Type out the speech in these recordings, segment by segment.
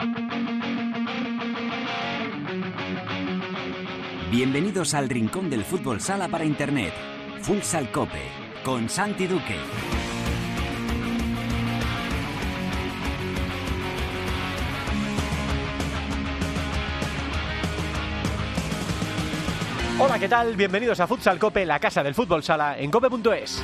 Bienvenidos al rincón del fútbol sala para internet. Futsal Cope, con Santi Duque. Hola, ¿qué tal? Bienvenidos a Futsal Cope, la casa del fútbol sala en cope.es.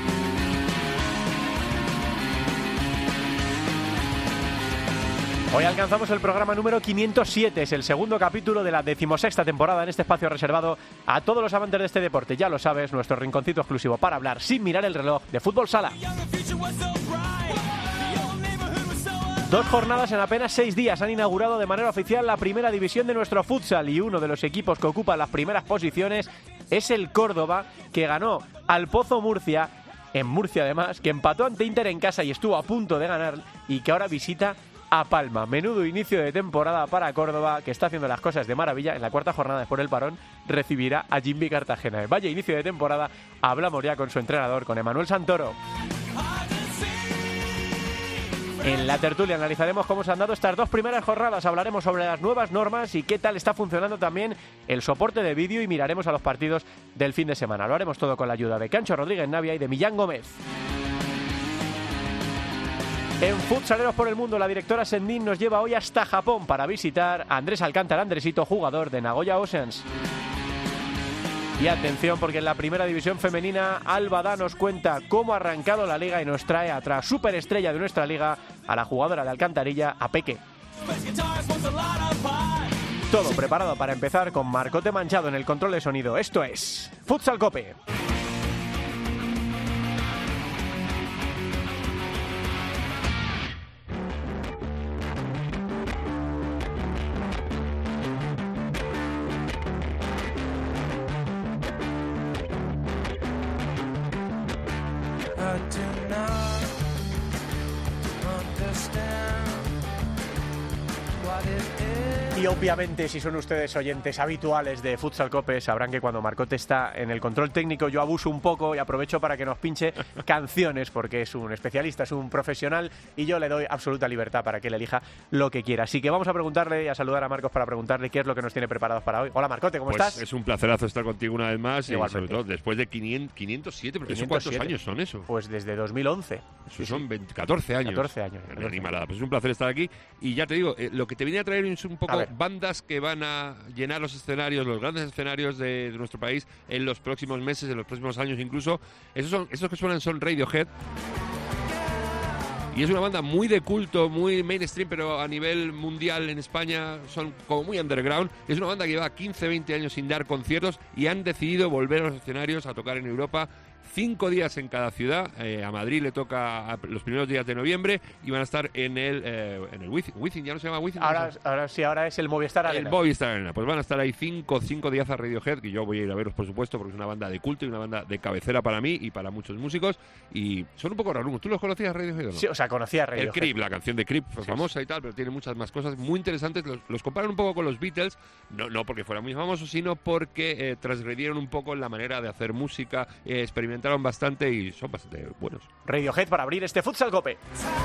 Hoy alcanzamos el programa número 507, es el segundo capítulo de la 16ª temporada en este espacio reservado a todos los amantes de este deporte. Ya lo sabes, nuestro rinconcito exclusivo para hablar sin mirar el reloj de fútbol sala. 2 jornadas en apenas 6 días han inaugurado de manera oficial la primera división de nuestro futsal y uno de los equipos que ocupa las primeras posiciones es el Córdoba, que ganó al Pozo Murcia, en Murcia además, que empató ante Inter en casa y estuvo a punto de ganar y que ahora visita a Palma. Menudo inicio de temporada para Córdoba, que está haciendo las cosas de maravilla. En la cuarta jornada después del parón recibirá a Jimmy Cartagena. Vaya inicio de temporada. Hablamos ya con su entrenador, con Emanuel Santoro. En la tertulia analizaremos cómo se han dado estas 2 primeras jornadas, hablaremos sobre las nuevas normas y qué tal está funcionando también el soporte de vídeo y miraremos a los partidos del fin de semana. Lo haremos todo con la ayuda de Cancho Rodríguez Navia y de Millán Gómez. En Futsaleros por el Mundo, la directora Sendín nos lleva hoy hasta Japón para visitar a Andrés Alcántara, Andresito, jugador de Nagoya Oceans. Y atención, porque en la primera división femenina, Alba nos cuenta cómo ha arrancado la liga y nos trae a otra superestrella de nuestra liga, a la jugadora de Alcantarilla, a Peque. Todo preparado para empezar con Marcote Manchado en el control de sonido. Esto es Futsal Cope. Y obviamente, si son ustedes oyentes habituales de Futsal Cope, sabrán que cuando Marcote está en el control técnico yo abuso un poco y aprovecho para que nos pinche canciones, porque es un especialista, es un profesional y yo le doy absoluta libertad para que él elija lo que quiera. Así que vamos a preguntarle y a saludar a Marcos para preguntarle qué es lo que nos tiene preparados para hoy. Hola Marcote, ¿cómo estás? Es un placerazo estar contigo una vez más. Igualmente. Y sobre todo después de 507, porque 507. ¿cuántos años son eso? Pues desde 2011. Eso son 14 años. 14 años. Una animalada. Pues es un placer estar aquí. Y ya te digo, lo que te venía a traer es un poco bandas que van a llenar los escenarios, los grandes escenarios de nuestro país en los próximos meses, en los próximos años incluso. Esos que suenan son Radiohead. Y es una banda muy de culto, muy mainstream, pero a nivel mundial en España son como muy underground. Es una banda que lleva 15, 20 años sin dar conciertos y han decidido volver a los escenarios a tocar en Europa. 5 días en cada ciudad. A Madrid le toca los primeros días de noviembre y van a estar en el Wizzing, ya no se llama Wizzing. Ahora es el Movistar Arena. El Movistar Arena. Pues van a estar ahí 5 días a Radiohead, que yo voy a ir a veros, por supuesto, porque es una banda de culto y una banda de cabecera para mí y para muchos músicos. Y son un poco raros. ¿Tú los conocías, Radiohead, o no? Sí, o sea, conocía a Radiohead. El Creep, la canción de Creep, fue famosa y tal, pero tiene muchas más cosas muy interesantes. Los comparan un poco con los Beatles, no porque fueran muy famosos, sino porque transgredieron un poco en la manera de hacer música, experimentaron bastante y son bastante buenos. Radiohead para abrir este Futsal Cope.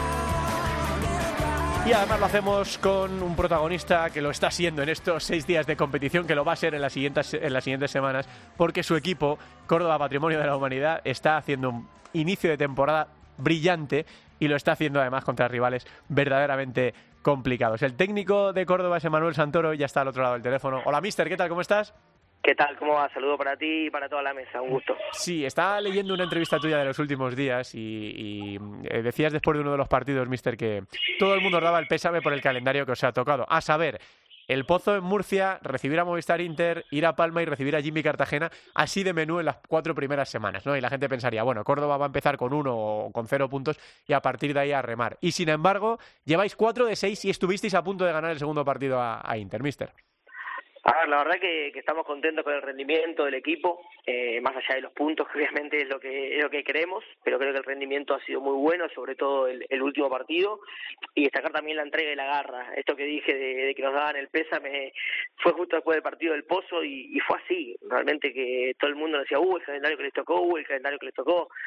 Y además lo hacemos con un protagonista que lo está siendo en estos 6 días de competición, que lo va a ser en las siguientes semanas, porque su equipo, Córdoba Patrimonio de la Humanidad, está haciendo un inicio de temporada brillante y lo está haciendo además contra rivales verdaderamente complicados. El técnico de Córdoba es Emanuel Santoro y ya está al otro lado del teléfono. Hola, mister, ¿qué tal? ¿Cómo estás? ¿Qué tal? ¿Cómo va? Saludo para ti y para toda la mesa. Un gusto. Sí, estaba leyendo una entrevista tuya de los últimos días y decías después de uno de los partidos, mister, que todo el mundo os daba el pésame por el calendario que os ha tocado. A saber, el Pozo en Murcia, recibir a Movistar Inter, ir a Palma y recibir a Jimmy Cartagena, así de menú en las 4 primeras semanas, ¿no? Y la gente pensaría, bueno, Córdoba va a empezar con 1 o con 0 puntos y a partir de ahí a remar. Y sin embargo, lleváis 4 de 6 y estuvisteis a punto de ganar el segundo partido a Inter, mister. A ver, la verdad que estamos contentos con el rendimiento del equipo, más allá de los puntos, que obviamente es lo que queremos, pero creo que el rendimiento ha sido muy bueno, sobre todo el último partido, y destacar también la entrega y la garra. Esto que dije de que nos daban el pésame fue justo después del partido del Pozo y fue así, realmente, que todo el mundo decía, el calendario que les tocó, el calendario que les tocó.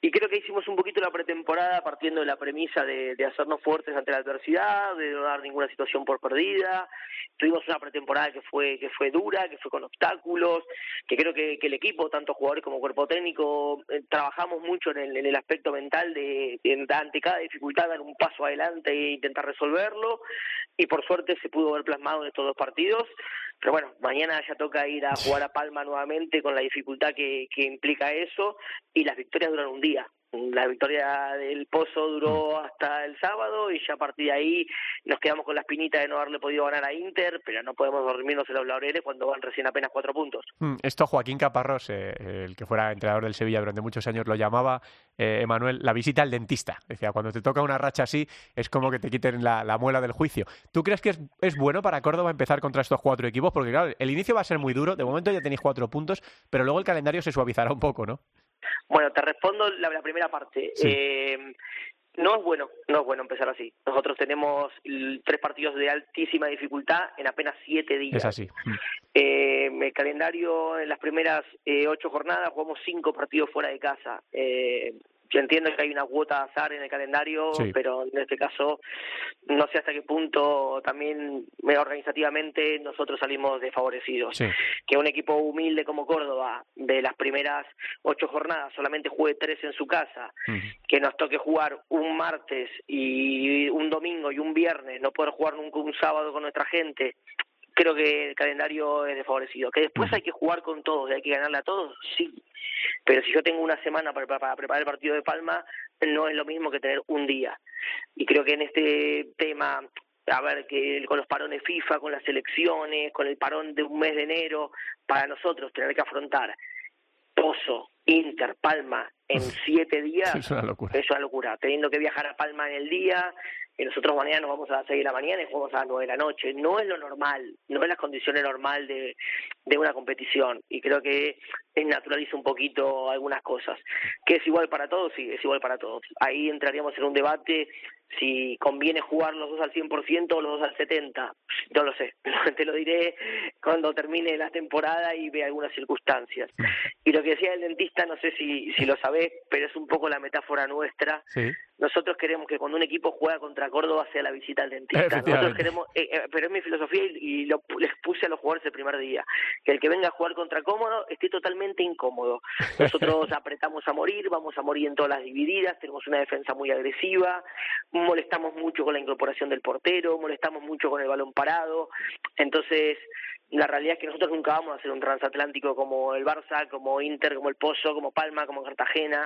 Y creo que hicimos un poquito la pretemporada partiendo de la premisa de hacernos fuertes ante la adversidad, de no dar ninguna situación por perdida. Tuvimos una pretemporada que fue dura, que fue con obstáculos, que creo que el equipo, tanto jugadores como cuerpo técnico, trabajamos mucho en el aspecto mental de ante cada dificultad dar un paso adelante e intentar resolverlo, y por suerte se pudo ver plasmado en estos 2 partidos. Pero bueno, mañana ya toca ir a jugar a Palma nuevamente con la dificultad que implica eso, y las victorias duran un día. La victoria del Pozo duró hasta el sábado y ya a partir de ahí nos quedamos con la espinita de no haberle podido ganar a Inter, pero no podemos dormirnos en los laureles cuando van recién apenas 4 puntos. Esto Joaquín Caparrós, el que fuera entrenador del Sevilla durante muchos años, lo llamaba, Emanuel, la visita al dentista. Decía, cuando te toca una racha así es como que te quiten la muela del juicio. ¿Tú crees que es bueno para Córdoba empezar contra estos 4 equipos? Porque claro, el inicio va a ser muy duro, de momento ya tenéis 4 puntos, pero luego el calendario se suavizará un poco, ¿no? Bueno, te respondo la primera parte. Sí. No es bueno empezar así. Nosotros tenemos 3 partidos de altísima dificultad en apenas 7 días. Es así. El calendario, en las primeras 8 jornadas, jugamos 5 partidos fuera de casa. Yo entiendo que hay una cuota de azar en el calendario, sí, pero en este caso no sé hasta qué punto también organizativamente nosotros salimos desfavorecidos. Sí. Que un equipo humilde como Córdoba, de las primeras 8 jornadas, solamente juegue 3 en su casa, que nos toque jugar un martes y un domingo y un viernes, no poder jugar nunca un sábado con nuestra gente. Creo que el calendario es desfavorecido. Que después hay que jugar con todos, hay que ganarle a todos, sí. Pero si yo tengo una semana para preparar el partido de Palma, no es lo mismo que tener un día. Y creo que en este tema, a ver, que con los parones FIFA, con las elecciones, con el parón de un mes de enero, para nosotros tener que afrontar Pozo, Inter, Palma en 7 días, es una locura. Es una locura. Teniendo que viajar a Palma en el día, que nosotros mañana nos vamos a las 6 de la mañana y jugamos a las 9 de la noche. No es lo normal, no es las condiciones normal de una competición. Y creo que naturaliza un poquito algunas cosas. ¿Que es igual para todos? Sí, es igual para todos. Ahí entraríamos en un debate si conviene jugar los 2 al 100% o los 2 al 70%. No lo sé, te lo diré cuando termine la temporada y vea algunas circunstancias. Y lo que decía el dentista, no sé si lo sabés, pero es un poco la metáfora nuestra. Sí. Nosotros queremos que cuando un equipo juega contra Córdoba sea la visita al dentista. Nosotros queremos, pero es mi filosofía y les puse a los jugadores el primer día, que el que venga a jugar contra cómodo esté totalmente incómodo. Nosotros apretamos a morir, vamos a morir en todas las divididas, tenemos una defensa muy agresiva, molestamos mucho con la incorporación del portero, molestamos mucho con el balón parado. Entonces, la realidad es que nosotros nunca vamos a hacer un transatlántico como el Barça, como Inter, como el Pozo, como Palma, como Cartagena,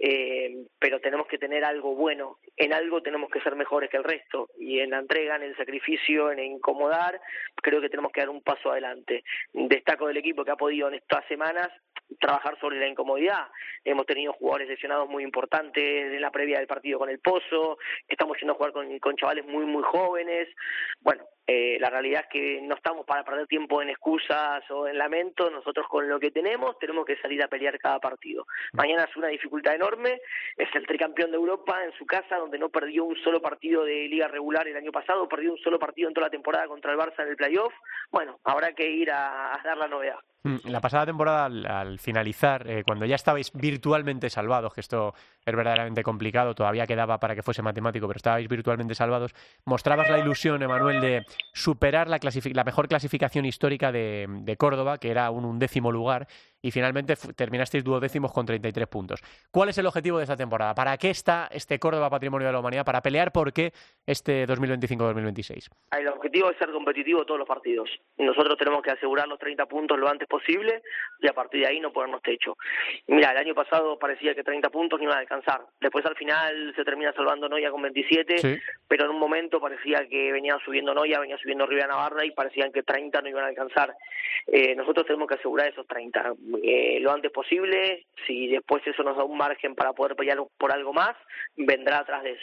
pero tenemos que tener algo bueno. En algo tenemos que ser mejores que el resto, y en la entrega, en el sacrificio, en incomodar, creo que tenemos que dar un paso adelante. Destaco del equipo que ha podido en estas semanas trabajar sobre la incomodidad. Hemos tenido jugadores lesionados muy importantes en la previa del partido con el Pozo, estamos yendo a jugar con chavales muy muy jóvenes. Bueno, la realidad es que no estamos para perder tiempo en excusas o en lamentos. Nosotros con lo que tenemos que salir a pelear cada partido. Mañana es una dificultad enorme, es el tricampeón de Europa en su casa, donde no perdió un solo partido de liga regular el año pasado, perdió un solo partido en toda la temporada contra el Barça en el playoff. Bueno, habrá que ir a dar la novedad. La pasada temporada, al finalizar, cuando ya estabais virtualmente salvados, que esto es verdaderamente complicado, todavía quedaba para que fuese matemático, pero estabais virtualmente salvados, mostrabas la ilusión, Emanuel, de superar la mejor clasificación histórica de Córdoba, que era un 11º lugar, y finalmente terminasteis 12º con 33 puntos. ¿Cuál es el objetivo de esta temporada? ¿Para qué está este Córdoba Patrimonio de la Humanidad? ¿Para pelear por qué este 2025-2026? El objetivo es ser competitivo todos los partidos. Nosotros tenemos que asegurar los 30 puntos lo antes posible y a partir de ahí no ponernos techo. Mira, el año pasado parecía que 30 puntos no iban a alcanzar. Después al final se termina salvando Noya con 27, sí, pero en un momento parecía que venía subiendo Noya, venía subiendo Rivera Navarra y parecían que 30 no iban a alcanzar. Nosotros tenemos que asegurar esos 30 lo antes posible. Si después eso nos da un margen para poder pelear por algo más, vendrá atrás de eso.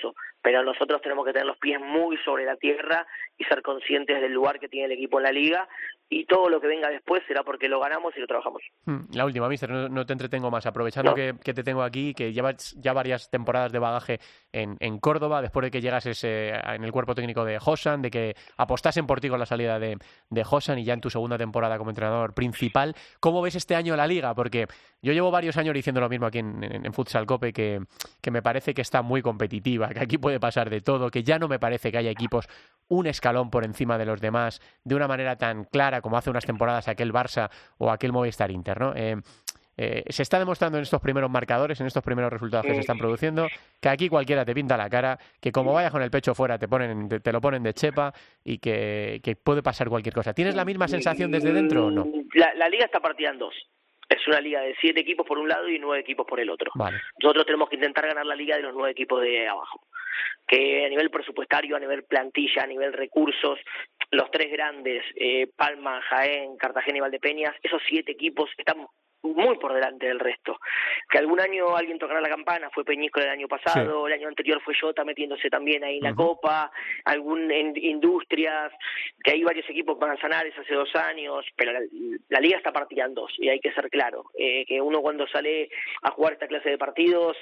pero nosotros tenemos que tener los pies muy sobre la tierra y ser conscientes del lugar que tiene el equipo en la liga, y todo lo que venga después será porque lo ganamos y lo trabajamos. La última, míster, no te entretengo más. Aprovechando que te tengo aquí, que llevas ya varias temporadas de bagaje en Córdoba, después de que llegases en el cuerpo técnico de Josan, de que apostasen por ti con la salida de Josan y ya en tu segunda temporada como entrenador principal, ¿cómo ves este año la liga? Porque yo llevo varios años diciendo lo mismo aquí en Futsal Cope, que me parece que está muy competitiva, que aquí puede pasar de todo, que ya no me parece que haya equipos un escalón por encima de los demás de una manera tan clara como hace unas temporadas aquel Barça o aquel Movistar Inter, ¿no? Se está demostrando en estos primeros marcadores, en estos primeros resultados que se están produciendo, que aquí cualquiera te pinta la cara, que como vayas con el pecho fuera te lo ponen de chepa y que puede pasar cualquier cosa. ¿Tienes la misma sensación desde dentro o no? La liga está partida en dos. Es una liga de 7 equipos por un lado y 9 equipos por el otro. Vale. Nosotros tenemos que intentar ganar la liga de los 9 equipos de abajo. Que a nivel presupuestario, a nivel plantilla, a nivel recursos, los 3 grandes, Palma, Jaén, Cartagena y Valdepeñas, esos 7 equipos están muy por delante del resto. Que algún año alguien tocará la campana, fue Peñíscola el año pasado, sí. El año anterior fue Jota metiéndose también ahí en la Copa, algún Industrias, que hay varios equipos con Manzanares hace 2 años, pero la liga está partida en 2 y hay que ser claro, que uno cuando sale a jugar esta clase de partidos,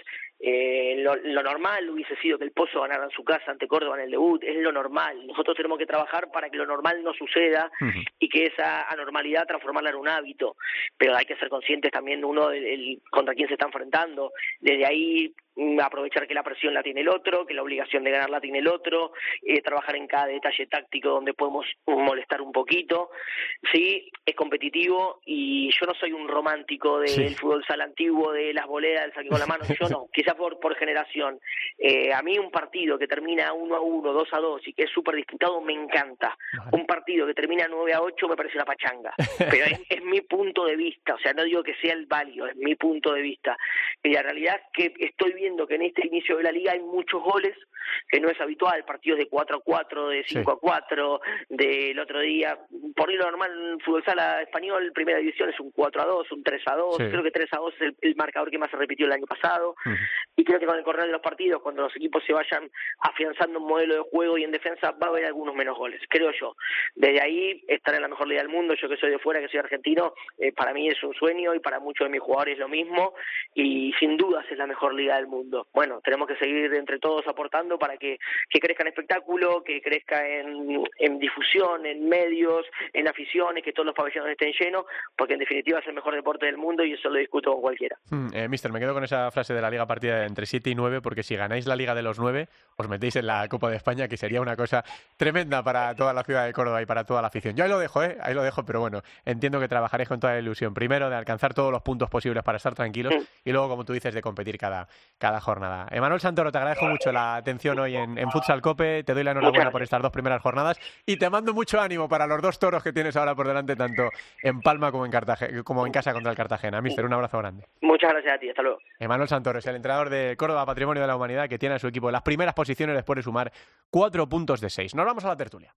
lo normal hubiese sido que el Pozo ganara en su casa ante Córdoba en el debut, es lo normal. Nosotros tenemos que trabajar para que lo normal no suceda y que esa anormalidad transformarla en un hábito, pero hay que ser conscientes también uno contra quién se está enfrentando. Desde ahí aprovechar que la presión la tiene el otro, que la obligación de ganar la tiene el otro, trabajar en cada detalle táctico donde podemos molestar un poquito. Sí, es competitivo y yo no soy un romántico del fútbol sala antiguo, de las boleas, del saque con la mano, yo no, quizás por generación. A mí un partido que termina 1-1, 2-2 y que es súper disputado me encanta. Un partido que termina 9-8 me parece una pachanga, pero es mi punto de vista, o sea, no digo que sea el válido, es mi punto de vista. Y la realidad es que estoy viendo que en este inicio de la liga hay muchos goles, que no es habitual, partidos de 4-4, de 5-4, del otro día, por lo normal en fútbol sala español, primera división es un 4-2, un 3-2, creo que 3-2 es el marcador que más se repitió el año pasado, y creo que con el correr de los partidos, cuando los equipos se vayan afianzando un modelo de juego y en defensa, va a haber algunos menos goles, creo yo. Desde ahí, estar en la mejor liga del mundo, yo que soy de fuera, que soy argentino, para mí es un sueño y para muchos de mis jugadores lo mismo, y sin dudas es la mejor liga del mundo. Bueno, tenemos que seguir entre todos aportando para que crezca en espectáculo, que crezca en difusión, en medios, en aficiones, que todos los pabellones estén llenos, porque en definitiva es el mejor deporte del mundo y eso lo discuto con cualquiera. Mister, me quedo con esa frase de la liga partida entre 7 y 9, porque si ganáis la liga de los 9, os metéis en la Copa de España, que sería una cosa tremenda para toda la ciudad de Córdoba y para toda la afición. Yo ahí lo dejo, pero bueno, entiendo que trabajaréis con toda la ilusión. Primero, de alcanzar todos los puntos posibles para estar tranquilos y luego, como tú dices, de competir cada jornada. Emanuel Santoro, te agradezco mucho la atención hoy en Futsal Cope, te doy la enhorabuena por estas 2 primeras jornadas y te mando mucho ánimo para los 2 toros que tienes ahora por delante, tanto en Palma como en Cartagena, como en casa contra el Cartagena. Mister, un abrazo grande. Muchas gracias a ti, hasta luego. Emanuel Santoro es el entrenador de Córdoba Patrimonio de la Humanidad, que tiene a su equipo en las primeras posiciones después de sumar 4 puntos de 6. Nos vamos a la tertulia.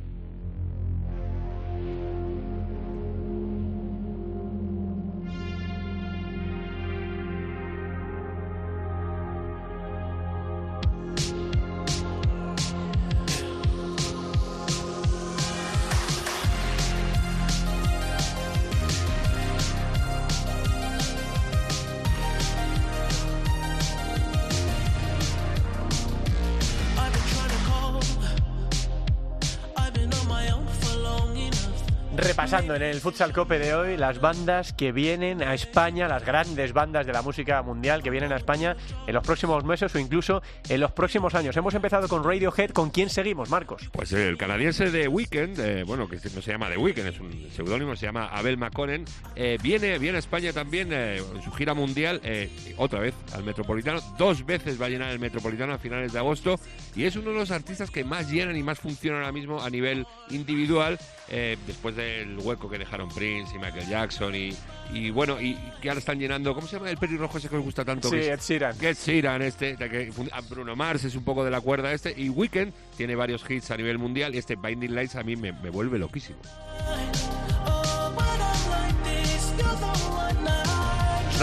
Repasando en el Futsal Cope de hoy las bandas que vienen a España, las grandes bandas de la música mundial que vienen a España en los próximos meses o incluso en los próximos años. Hemos empezado con Radiohead. ¿Con quién seguimos, Marcos? Pues el canadiense The Weeknd, que no se llama The Weeknd, es un seudónimo, se llama Abel McConnell, viene a España también en su gira mundial, otra vez al Metropolitano. 2 veces va a llenar el Metropolitano a finales de agosto y es uno de los artistas que más llenan y más funcionan ahora mismo a nivel individual, después del hueco que dejaron Prince y Michael Jackson y bueno, y que ahora están llenando, ¿cómo se llama el pelirrojo ese que os gusta tanto? Sí, Ed Sheeran. Ed Sheeran, Bruno Mars es un poco de la cuerda y Weeknd tiene varios hits a nivel mundial y este Blinding Lights a mí me vuelve loquísimo.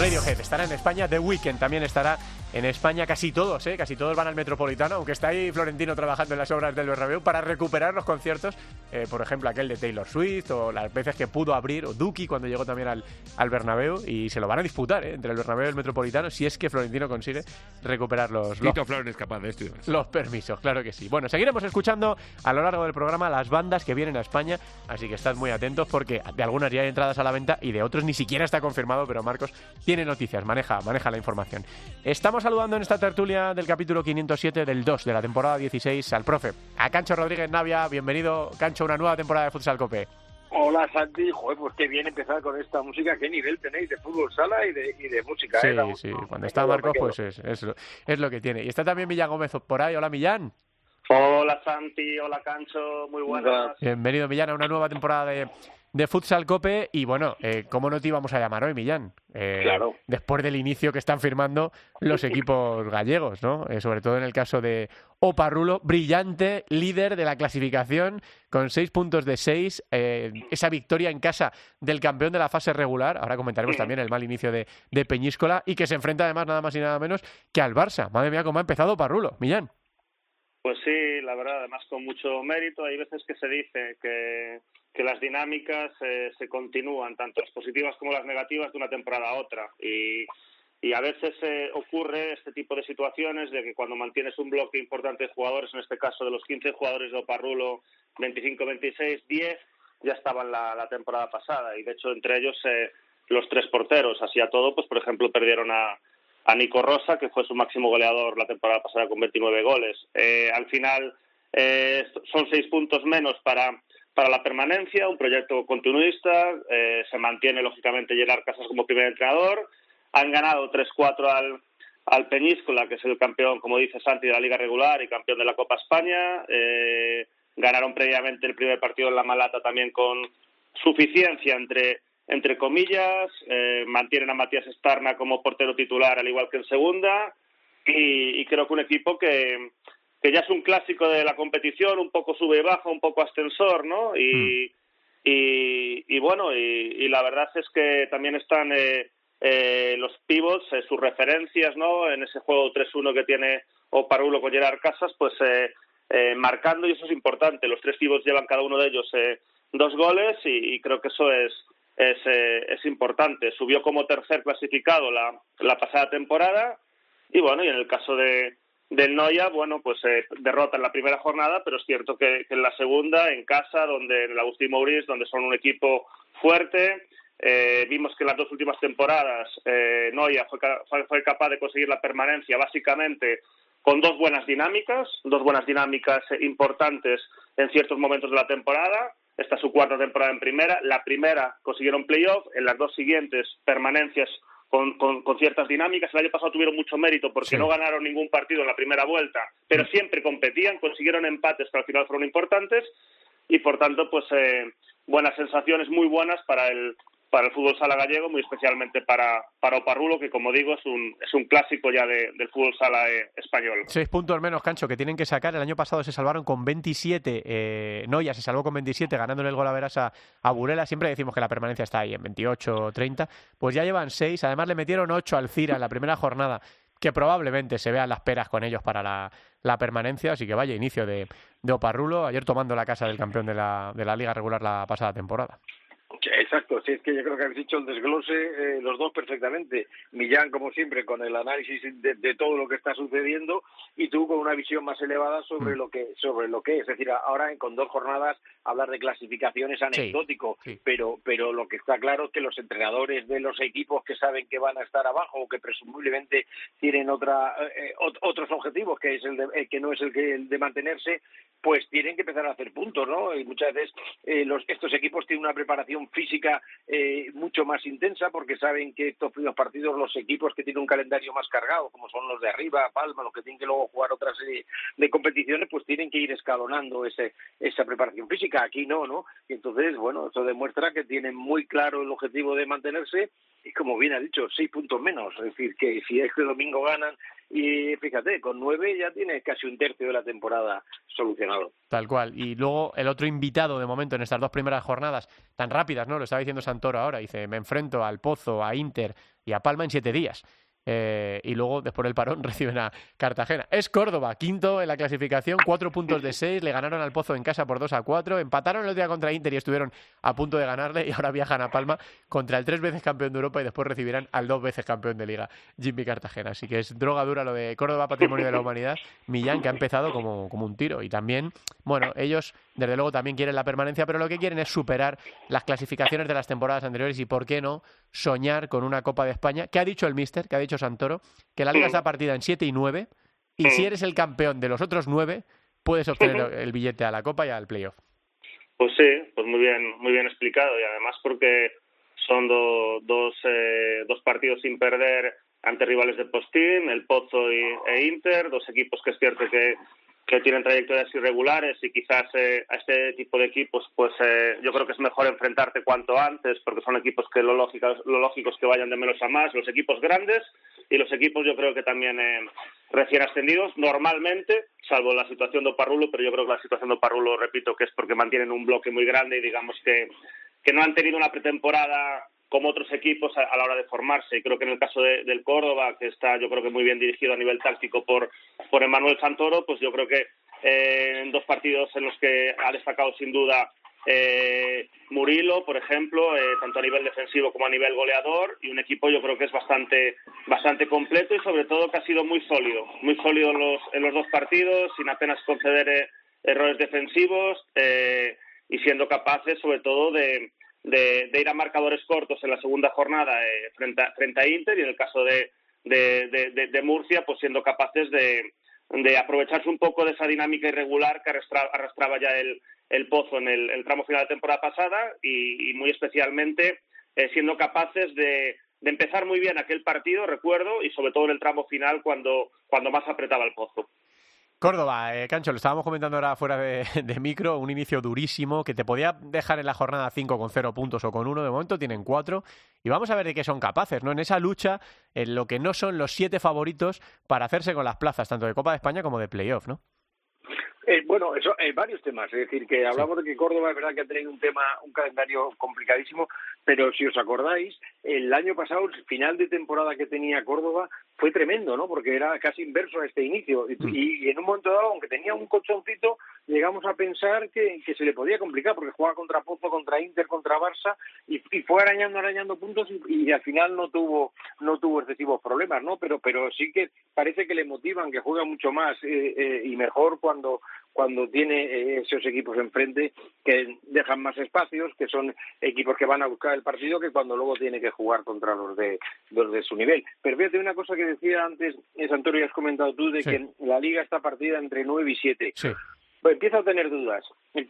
Radiohead estará en España, The Weeknd también estará en España, casi todos van al Metropolitano, aunque está ahí Florentino trabajando en las obras del Bernabéu para recuperar los conciertos, por ejemplo aquel de Taylor Swift o las veces que pudo abrir, o Duki cuando llegó también al Bernabéu, y se lo van a disputar entre el Bernabéu y el Metropolitano si es que Florentino consigue recuperar los Flores es capaz de esto. Los permisos, claro que sí. Bueno, seguiremos escuchando a lo largo del programa las bandas que vienen a España, así que estad muy atentos porque de algunas ya hay entradas a la venta y de otros ni siquiera está confirmado, pero Marcos tiene noticias, maneja la información. Estamos saludando en esta tertulia del capítulo 507 del 2 de la temporada 16 al profe, a Cancho Rodríguez Navia. Bienvenido, Cancho, a una nueva temporada de Futsal Cope. Hola, Santi. Joder, pues qué bien empezar con esta música. ¿Qué nivel tenéis de fútbol sala y de música? Sí, sí. Cuando está Marcos, pues es lo que tiene. Y está también Millán Gómez por ahí. Hola, Millán. Hola, Santi. Hola, Cancho. Muy buenas. Bienvenido, Millán, a una nueva temporada de Futsal Cope. Y bueno, ¿cómo no te íbamos a llamar hoy, Millán? Claro. Después del inicio que están firmando los equipos gallegos, ¿no? Sobre todo en el caso de Oparrulo, brillante líder de la clasificación con 6 puntos de 6, esa victoria en casa del campeón de la fase regular. Ahora comentaremos también el mal inicio de Peñíscola, y que se enfrenta además nada más y nada menos que al Barça. Madre mía, cómo ha empezado Oparrulo, Millán. Pues sí, la verdad, además con mucho mérito. Hay veces que se dice que las dinámicas se continúan, tanto las positivas como las negativas, de una temporada a otra. Y a veces ocurre este tipo de situaciones de que cuando mantienes un bloque importante de jugadores, en este caso de los 15 jugadores de Oparrulo, 25-26, 10 ya estaban la temporada pasada. Y de hecho, entre ellos los 3 porteros. Así a todo, pues por ejemplo, perdieron a Nico Rosa, que fue su máximo goleador la temporada pasada con 29 goles. Al final son 6 puntos menos para la permanencia, un proyecto continuista. Se mantiene lógicamente Gerard Casas como primer entrenador. Han ganado 3-4 al Peñíscola, que es el campeón, como dice Santi, de la Liga Regular y campeón de la Copa España. Ganaron previamente el primer partido en La Malata también con suficiencia, entre comillas. Mantienen a Matías Estarna como portero titular, al igual que en segunda, y creo que un equipo que ya es un clásico de la competición, un poco sube y baja, un poco ascensor, ¿no? Y bueno, y la verdad es que también están los pivots, sus referencias, ¿no? En ese juego 3-1 que tiene Oparrulo con Gerard Casas, pues marcando, y eso es importante. Los 3 pivots llevan cada uno de ellos 2 goles, y creo que eso es importante. Subió como tercer clasificado la pasada temporada, y bueno, y en el caso del Noia, bueno, pues derrota en la primera jornada, pero es cierto que en la segunda, en casa, donde en el Agustín Maurice, donde son un equipo fuerte. Vimos que en las 2 últimas temporadas Noia fue capaz de conseguir la permanencia básicamente con 2 buenas dinámicas importantes en ciertos momentos de la temporada. Esta es su 4ª temporada en primera. La primera consiguieron playoff, en las 2 siguientes permanencias con ciertas dinámicas. El año pasado tuvieron mucho mérito porque no ganaron ningún partido en la primera vuelta, pero siempre competían, consiguieron empates que al final fueron importantes, y por tanto pues buenas sensaciones, muy buenas para el fútbol sala gallego, muy especialmente para Oparrulo, que como digo es un clásico ya del fútbol sala español. 6 puntos menos, Cancho, que tienen que sacar. El año pasado se salvaron con 27, Noia se salvó con 27, ganándole el gol a veras a Burela. Siempre decimos que la permanencia está ahí en 28 30, pues ya llevan 6, además le metieron 8 al Cira en la primera jornada, que probablemente se vean las peras con ellos para la permanencia, así que vaya inicio de Oparrulo, ayer tomando la casa del campeón de la Liga Regular la pasada temporada. Exacto, sí, es que yo creo que habéis dicho el desglose los dos perfectamente. Millán, como siempre, con el análisis de todo lo que está sucediendo, y tú con una visión más elevada sobre lo que es. Es decir, ahora con 2 jornadas hablar de clasificación es anecdótico, sí. Pero lo que está claro es que los entrenadores de los equipos que saben que van a estar abajo o que presumiblemente tienen otros objetivos, que es que no es el de mantenerse, pues tienen que empezar a hacer puntos, ¿no? Y muchas veces estos equipos tienen una preparación física mucho más intensa, porque saben que estos primeros partidos los equipos que tienen un calendario más cargado, como son los de arriba, Palma, los que tienen que luego jugar otra serie de competiciones, pues tienen que ir escalonando esa preparación física. Aquí no, y entonces, bueno, eso demuestra que tienen muy claro el objetivo de mantenerse, y como bien ha dicho, 6 puntos menos. Es decir, que si este domingo ganan y fíjate, con 9 ya tiene casi un tercio de la temporada solucionado. Tal cual. Y luego el otro invitado de momento en estas 2 primeras jornadas tan rápidas, ¿no? Lo estaba diciendo Santoro ahora, dice, me enfrento al Pozo, a Inter y a Palma en 7 días. Y luego, después del parón, reciben a Cartagena. Es Córdoba, quinto en la clasificación, 4 puntos de 6, le ganaron al Pozo en casa por 2-4, empataron el otro día contra Inter y estuvieron a punto de ganarle, y ahora viajan a Palma contra el 3 veces campeón de Europa y después recibirán al 2 veces campeón de Liga, Jimmy Cartagena. Así que es droga dura lo de Córdoba, patrimonio de la humanidad. Millán, que ha empezado como un tiro, y también, bueno, ellos desde luego también quieren la permanencia, pero lo que quieren es superar las clasificaciones de las temporadas anteriores y, ¿por qué no?, soñar con una Copa de España. ¿Qué ha dicho el míster? ¿Qué ha dicho Santoro? Que la Liga está partida en 7 y 9, y si eres el campeón de los otros 9, puedes obtener el billete a la Copa y al playoff. Pues sí, pues muy bien explicado, y además porque son dos partidos sin perder ante rivales de postín, el Pozo e Inter, 2 equipos que es cierto que tienen trayectorias irregulares, y quizás a este tipo de equipos pues yo creo que es mejor enfrentarte cuanto antes, porque son equipos que lo lógico es que vayan de menos a más, los equipos grandes y los equipos, yo creo que también recién ascendidos normalmente, salvo la situación de Oparrulo, pero yo creo que la situación de Oparrulo, repito, que es porque mantienen un bloque muy grande y digamos que no han tenido una pretemporada como otros equipos a la hora de formarse. Y creo que en el caso del Córdoba, que está yo creo que muy bien dirigido a nivel táctico por Emmanuel Santoro, pues yo creo que en 2 partidos en los que ha destacado sin duda Murilo, por ejemplo, tanto a nivel defensivo como a nivel goleador, y un equipo yo creo que es bastante completo, y sobre todo que ha sido muy sólido en los 2 partidos, sin apenas conceder errores defensivos, y siendo capaces sobre todo de ir a marcadores cortos en la segunda jornada frente a Inter, y en el caso de Murcia, pues siendo capaces de aprovecharse un poco de esa dinámica irregular que arrastraba ya el Pozo en el tramo final de temporada pasada, y muy especialmente siendo capaces de empezar muy bien aquel partido, recuerdo, y sobre todo en el tramo final cuando más apretaba el Pozo. Córdoba, Cancho, lo estábamos comentando ahora fuera de micro, un inicio durísimo que te podía dejar en la jornada 5 con 0 puntos o con 1, de momento tienen 4, y vamos a ver de qué son capaces, ¿no? En esa lucha, en lo que no son los 7 favoritos para hacerse con las plazas, tanto de Copa de España como de playoff, ¿no? Bueno, eso, varios temas. Es decir, que hablamos de que Córdoba es verdad que ha tenido un calendario complicadísimo, pero si os acordáis, el año pasado, el final de temporada que tenía Córdoba fue tremendo, ¿no? Porque era casi inverso a este inicio. Y en un momento dado, aunque tenía un colchoncito, llegamos a pensar que se le podía complicar, porque jugaba contra Pozo, contra Inter, contra Barça, y fue arañando puntos, y al final no tuvo excesivos problemas, ¿no? Pero sí que parece que le motivan, que juega mucho más y mejor cuando tiene esos equipos enfrente, que dejan más espacios, que son equipos que van a buscar el partido, que cuando luego tiene que jugar contra los de su nivel. Pero fíjate una cosa que decía antes, Santoro, y has comentado tú, de que la Liga está partida entre 9 y 7. Sí. Pues empieza a tener dudas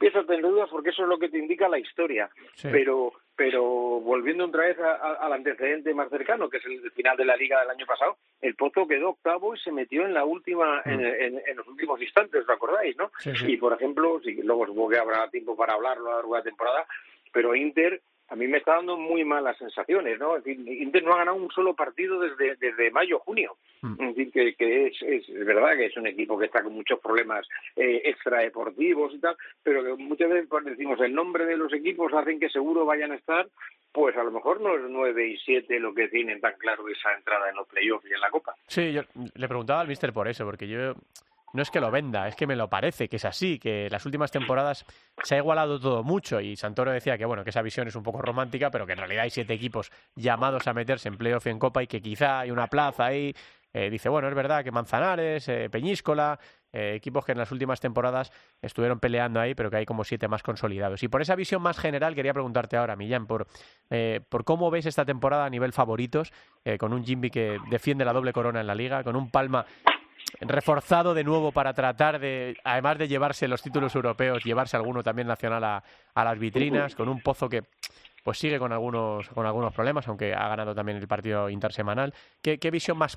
porque eso es lo que te indica la historia. Sí. Pero volviendo otra vez al antecedente más cercano, que es el final de la Liga del año pasado, el Pozo quedó octavo y se metió en la última, en los últimos instantes, ¿os acordáis, no? Sí. Y por ejemplo, luego supongo que habrá tiempo para hablarlo a lo largo de la temporada, pero Inter a mí me está dando muy malas sensaciones, ¿no? Es decir, Inter no ha ganado un solo partido desde mayo, junio. Es decir, que es verdad que es un equipo que está con muchos problemas extradeportivos y tal, pero que muchas veces cuando decimos el nombre de los equipos hacen que seguro vayan a estar, pues a lo mejor no es 9 y 7 lo que tienen tan claro esa entrada en los playoffs y en la Copa. Sí, yo le preguntaba al míster por eso, porque yo... No es que lo venda, es que me lo parece, que es así, que las últimas temporadas se ha igualado todo mucho, y Santoro decía que bueno, que esa visión es un poco romántica, pero que en realidad hay 7 equipos llamados a meterse en playoff y en Copa, y que quizá hay una plaza ahí. Dice, bueno, es verdad que Manzanares, Peñíscola, equipos que en las últimas temporadas estuvieron peleando ahí, pero que hay como 7 más consolidados. Y por esa visión más general quería preguntarte ahora, Millán, por cómo ves esta temporada a nivel favoritos, con un Jimby que defiende la doble corona en la Liga, con un Palma reforzado de nuevo para tratar de, además de llevarse los títulos europeos, llevarse alguno también nacional a las vitrinas, con un Pozo que pues sigue con algunos problemas, aunque ha ganado también el partido intersemanal. ¿Qué visión más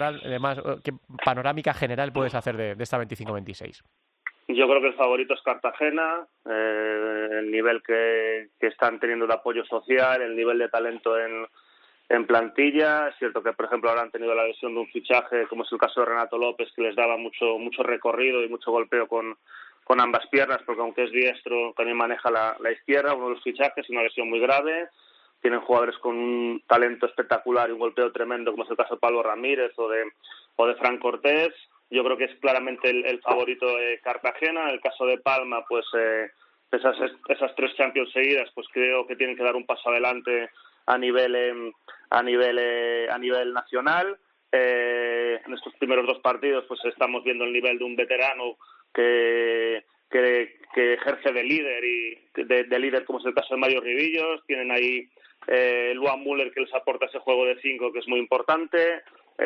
panorámica general puedes hacer de esta 25-26? Yo creo que el favorito es Cartagena, el nivel que están teniendo de apoyo social, el nivel de talento en plantilla. Es cierto que, por ejemplo, ahora han tenido la lesión de un fichaje, como es el caso de Renato López, que les daba mucho recorrido y mucho golpeo con ambas piernas, porque aunque es diestro, también maneja la izquierda. Uno de los fichajes, una lesión muy grave. Tienen jugadores con un talento espectacular y un golpeo tremendo, como es el caso de Pablo Ramírez o de Fran Cortés. Yo creo que es claramente el favorito de Cartagena. En el caso de Palma, pues esas 3 Champions seguidas, pues creo que tienen que dar un paso adelante a nivel nacional. En estos primeros 2 partidos, pues estamos viendo el nivel de un veterano que ejerce de líder de líder, como es el caso de Mario Rivillos. Tienen ahí Luan Müller, que les aporta ese juego de 5 que es muy importante.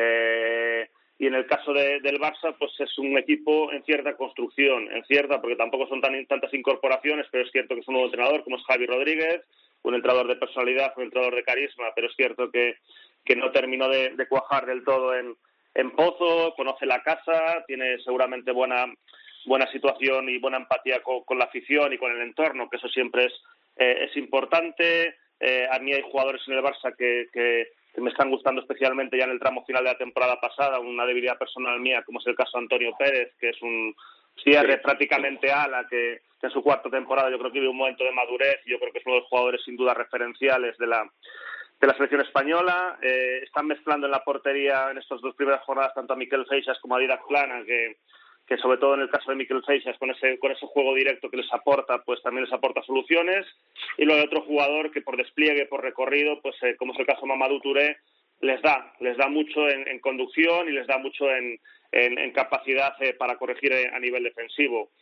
Y en el caso del Barça, pues es un equipo en cierta construcción, porque tampoco son tantas incorporaciones, pero es cierto que es un nuevo entrenador, como es Javi Rodríguez, un entrenador de personalidad, un entrenador de carisma, pero es cierto que no terminó de cuajar del todo en Pozo. Conoce la casa, tiene seguramente buena situación y buena empatía con la afición y con el entorno, que eso siempre es importante. A mí hay jugadores en el Barça que me están gustando especialmente ya en el tramo final de la temporada pasada, una debilidad personal mía, como es el caso de Antonio Pérez, que es un cierre prácticamente ala, que en su 4ª temporada yo creo que vive un momento de madurez, y yo creo que es uno de los jugadores sin duda referenciales de la selección española. Están mezclando en la portería en estas 2 primeras jornadas tanto a Miquel Feixas como a Dídac Plana, que sobre todo en el caso de Miquel Feixas, con ese juego directo que les aporta, pues también les aporta soluciones. Y luego hay otro jugador que por despliegue, por recorrido, pues como es el caso de Mamadou Touré, les da mucho en conducción y les da mucho en capacidad para corregir a nivel defensivo.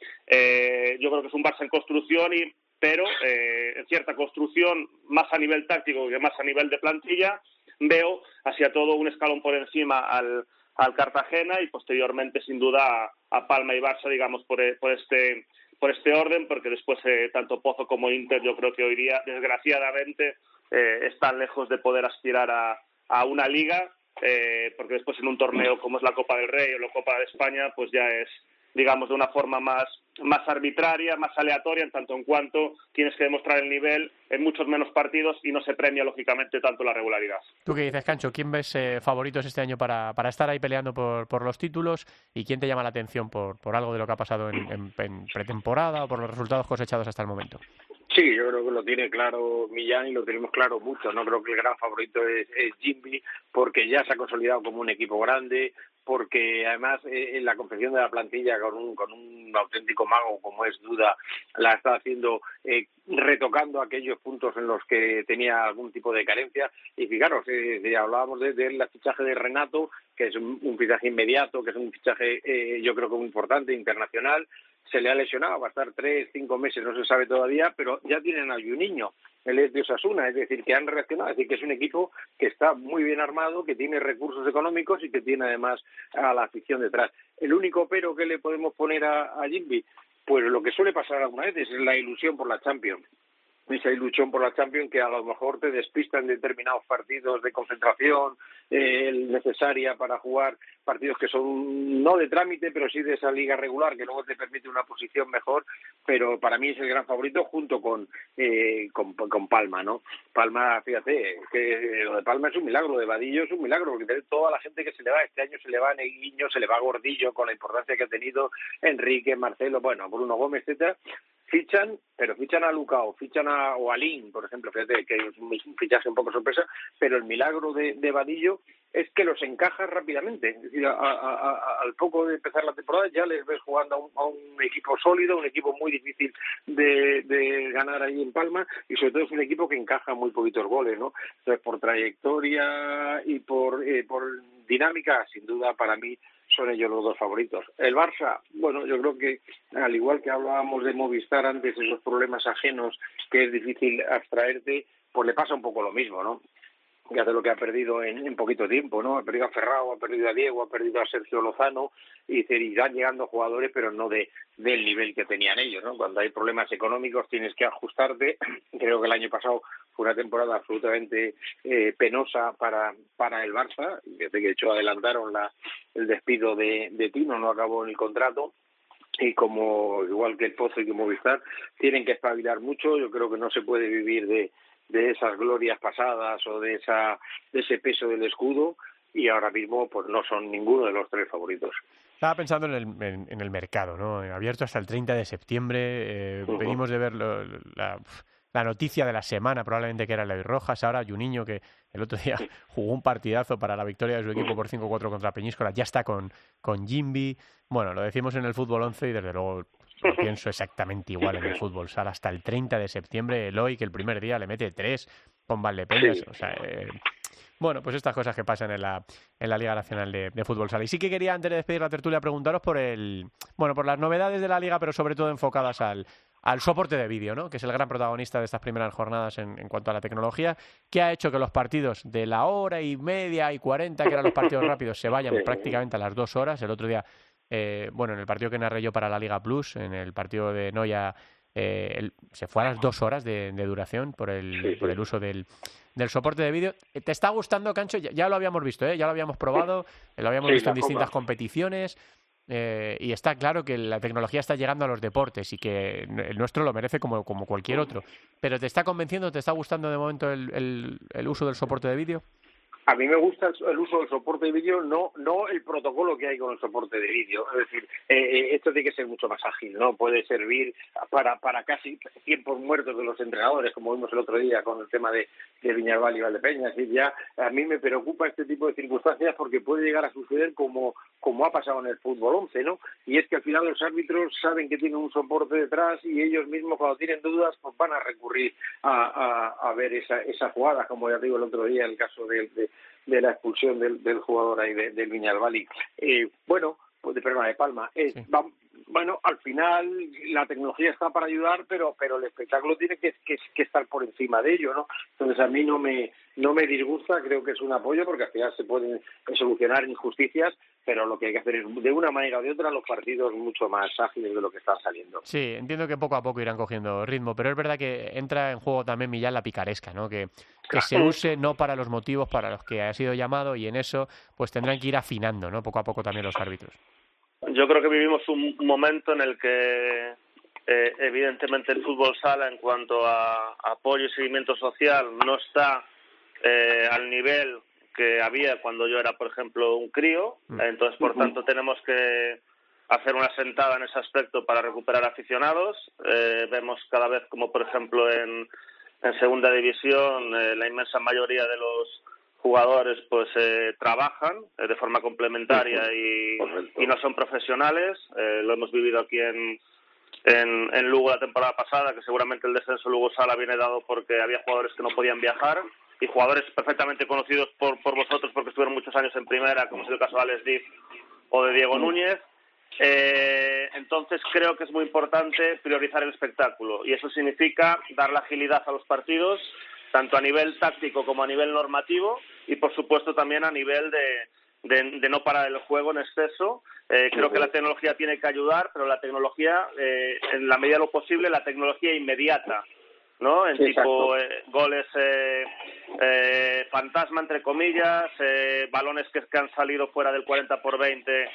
Yo creo que es un Barça en construcción, pero en cierta construcción, más a nivel táctico que más a nivel de plantilla. Veo hacia todo un escalón por encima al Cartagena, y posteriormente sin duda a Palma y Barça, digamos, por este orden, porque después tanto Pozo como Inter yo creo que hoy día desgraciadamente están lejos de poder aspirar a una liga, porque después en un torneo como es la Copa del Rey o la Copa de España, pues ya es, digamos, de una forma más arbitraria, más aleatoria, en tanto en cuanto tienes que demostrar el nivel en muchos menos partidos y no se premia lógicamente tanto la regularidad. ¿Tú qué dices, Cancho? ¿Quién ves favoritos este año para estar ahí peleando por los títulos? ¿Y quién te llama la atención por algo de lo que ha pasado en pretemporada o por los resultados cosechados hasta el momento? Sí, yo creo que lo tiene claro Millán y lo tenemos claro mucho. No creo que el gran favorito es Jimby, porque ya se ha consolidado como un equipo grande, porque además en la confección de la plantilla con un auténtico mago como es Duda, la está haciendo retocando aquellos puntos en los que tenía algún tipo de carencia. Y fijaros, hablábamos del fichaje de Renato, que es un fichaje inmediato, que es un fichaje yo creo que muy importante, internacional. Se le ha lesionado, va a estar 3-5 meses, no se sabe todavía, pero ya tienen a Juninho, él es de Osasuna, es decir, que han reaccionado, es decir, que es un equipo que está muy bien armado, que tiene recursos económicos y que tiene además a la afición detrás. El único pero que le podemos poner a Jimby, pues lo que suele pasar alguna vez es la ilusión por la Champions. Esa ilusión por la Champions que a lo mejor te despistan determinados partidos de concentración necesaria para jugar partidos que son no de trámite, pero sí de esa liga regular que luego te permite una posición mejor, pero para mí es el gran favorito junto con Palma, ¿no? Palma, fíjate, que lo de Palma es un milagro, lo de Vadillo es un milagro, porque toda la gente que se le va, este año se le va Neguinho, se le va Gordillo con la importancia que ha tenido Enrique, Marcelo, bueno, Bruno Gómez, etcétera. Fichan a Lucao, fichan a Oalín, por ejemplo, fíjate que es un fichaje un poco sorpresa, pero el milagro de Vadillo es que los encaja rápidamente, es decir, al poco de empezar la temporada ya les ves jugando a un equipo sólido, un equipo muy difícil de ganar ahí en Palma, y sobre todo es un equipo que encaja muy poquitos goles, ¿no? Entonces, por trayectoria y por dinámica, sin duda para mí son ellos los 2 favoritos. El Barça, bueno, yo creo que al igual que hablábamos de Movistar antes, esos problemas ajenos que es difícil abstraerte, pues le pasa un poco lo mismo, ¿no? Fíjate lo que ha perdido en poquito tiempo, ¿no? Ha perdido a Ferrao, ha perdido a Diego, ha perdido a Sergio Lozano, y irán llegando jugadores, pero no del nivel que tenían ellos, ¿no? Cuando hay problemas económicos tienes que ajustarte. Creo que el año pasado fue una temporada absolutamente penosa para el Barça. Desde que de hecho adelantaron el despido de Tino, no acabó en el contrato. Y como igual que el Pozo y que Movistar tienen que espabilar mucho. Yo creo que no se puede vivir esas glorias pasadas o de ese peso del escudo, y ahora mismo pues no son ninguno de los tres favoritos. Estaba pensando en el mercado, ¿no? Abierto hasta el 30 de septiembre. Venimos de ver la noticia de la semana, probablemente, que era Eloy Rojas. Ahora Juninho, que el otro día jugó un partidazo para la victoria de su equipo por 5-4 contra Peñíscola, ya está con Jimby. Bueno, lo decimos en el Fútbol 11 y desde luego lo pienso exactamente igual en el Fútbol Sala. Hasta el 30 de septiembre, Eloy, que el primer día le mete 3 con Valdepeñas. O sea, bueno, pues estas cosas que pasan en la Liga Nacional de Fútbol Sala. Y sí que quería, antes de despedir la tertulia, preguntaros por las novedades de la Liga, pero sobre todo enfocadas al soporte de vídeo, ¿no? Que es el gran protagonista de estas primeras jornadas en cuanto a la tecnología, que ha hecho que los partidos de la hora y media y 40, que eran los partidos rápidos, se vayan prácticamente a las 2 horas. El otro día, en el partido que narré yo para la Liga Plus, en el partido de Noia, se fue a las 2 horas de duración por el uso del soporte de vídeo. ¿Te está gustando, Cancho? Ya lo habíamos visto, ya lo habíamos probado, lo habíamos visto en distintas competiciones, y está claro que la tecnología está llegando a los deportes y que el nuestro lo merece como cualquier otro. ¿Pero te está convenciendo, te está gustando de momento el uso del soporte de vídeo? A mí me gusta el uso del soporte de vídeo, no el protocolo que hay con el soporte de vídeo. Es decir, esto tiene que ser mucho más ágil, ¿no? Puede servir para casi tiempos muertos de los entrenadores, como vimos el otro día con el tema de Viñalbal y Valdepeñas. Y ya a mí me preocupa este tipo de circunstancias porque puede llegar a suceder como ha pasado en el fútbol 11, ¿no? Y es que al final los árbitros saben que tienen un soporte detrás y ellos mismos, cuando tienen dudas, pues van a recurrir a ver esa jugada, como ya digo el otro día, el caso de la expulsión del jugador ahí del Viñalbal. Pues de Palma. Bueno, al final la tecnología está para ayudar, pero el espectáculo tiene que estar por encima de ello, ¿no? Entonces a mí no me disgusta, creo que es un apoyo porque al final se pueden solucionar injusticias, pero lo que hay que hacer es de una manera o de otra los partidos mucho más ágiles de lo que están saliendo. Sí, entiendo que poco a poco irán cogiendo ritmo, pero es verdad que entra en juego también, Millán, la picaresca, ¿no? Que se use no para los motivos para los que ha sido llamado, y en eso pues tendrán que ir afinando, ¿no? Poco a poco también los árbitros. Yo creo que vivimos un momento en el que evidentemente el fútbol sala en cuanto a apoyo y seguimiento social no está al nivel que había cuando yo era, por ejemplo, un crío. Entonces, por tanto, tenemos que hacer una sentada en ese aspecto para recuperar aficionados. Vemos cada vez como, por ejemplo, en segunda división, la inmensa mayoría de los jugadores pues trabajan de forma complementaria y no son profesionales. Lo hemos vivido aquí en Lugo la temporada pasada, que seguramente el descenso Lugo-Sala viene dado porque había jugadores que no podían viajar y jugadores perfectamente conocidos por vosotros porque estuvieron muchos años en primera, como es el caso de Alex Diz o de Diego Núñez. Entonces creo que es muy importante priorizar el espectáculo, y eso significa dar la agilidad a los partidos, tanto a nivel táctico como a nivel normativo, y por supuesto también a nivel de no parar el juego en exceso. Creo que la tecnología tiene que ayudar, pero la tecnología, en la medida de lo posible, la tecnología inmediata, ¿no? En tipo goles fantasma, entre comillas, balones que han salido fuera del 40/20,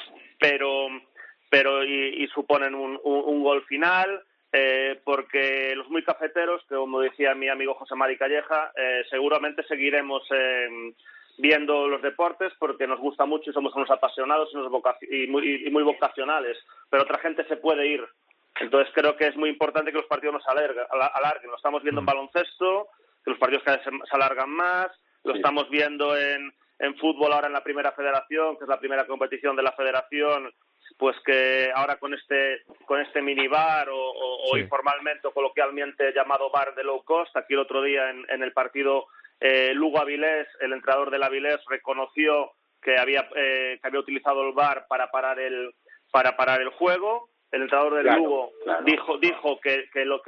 pero suponen un gol final. Porque los muy cafeteros, que como decía mi amigo José Mari Calleja, seguramente seguiremos viendo los deportes porque nos gusta mucho y somos unos apasionados y muy vocacionales, pero otra gente se puede ir. Entonces creo que es muy importante que los partidos nos alarguen. Lo estamos viendo en baloncesto, que los partidos cada vez se alargan más, lo estamos viendo en fútbol ahora en la Primera Federación, que es la primera competición de la Federación, pues que ahora con este minibar o informalmente o coloquialmente llamado bar de low cost. Aquí el otro día en el partido Lugo-Avilés, el entrenador del Avilés reconoció que había utilizado el bar para parar el juego. El entrenador del Lugo dijo que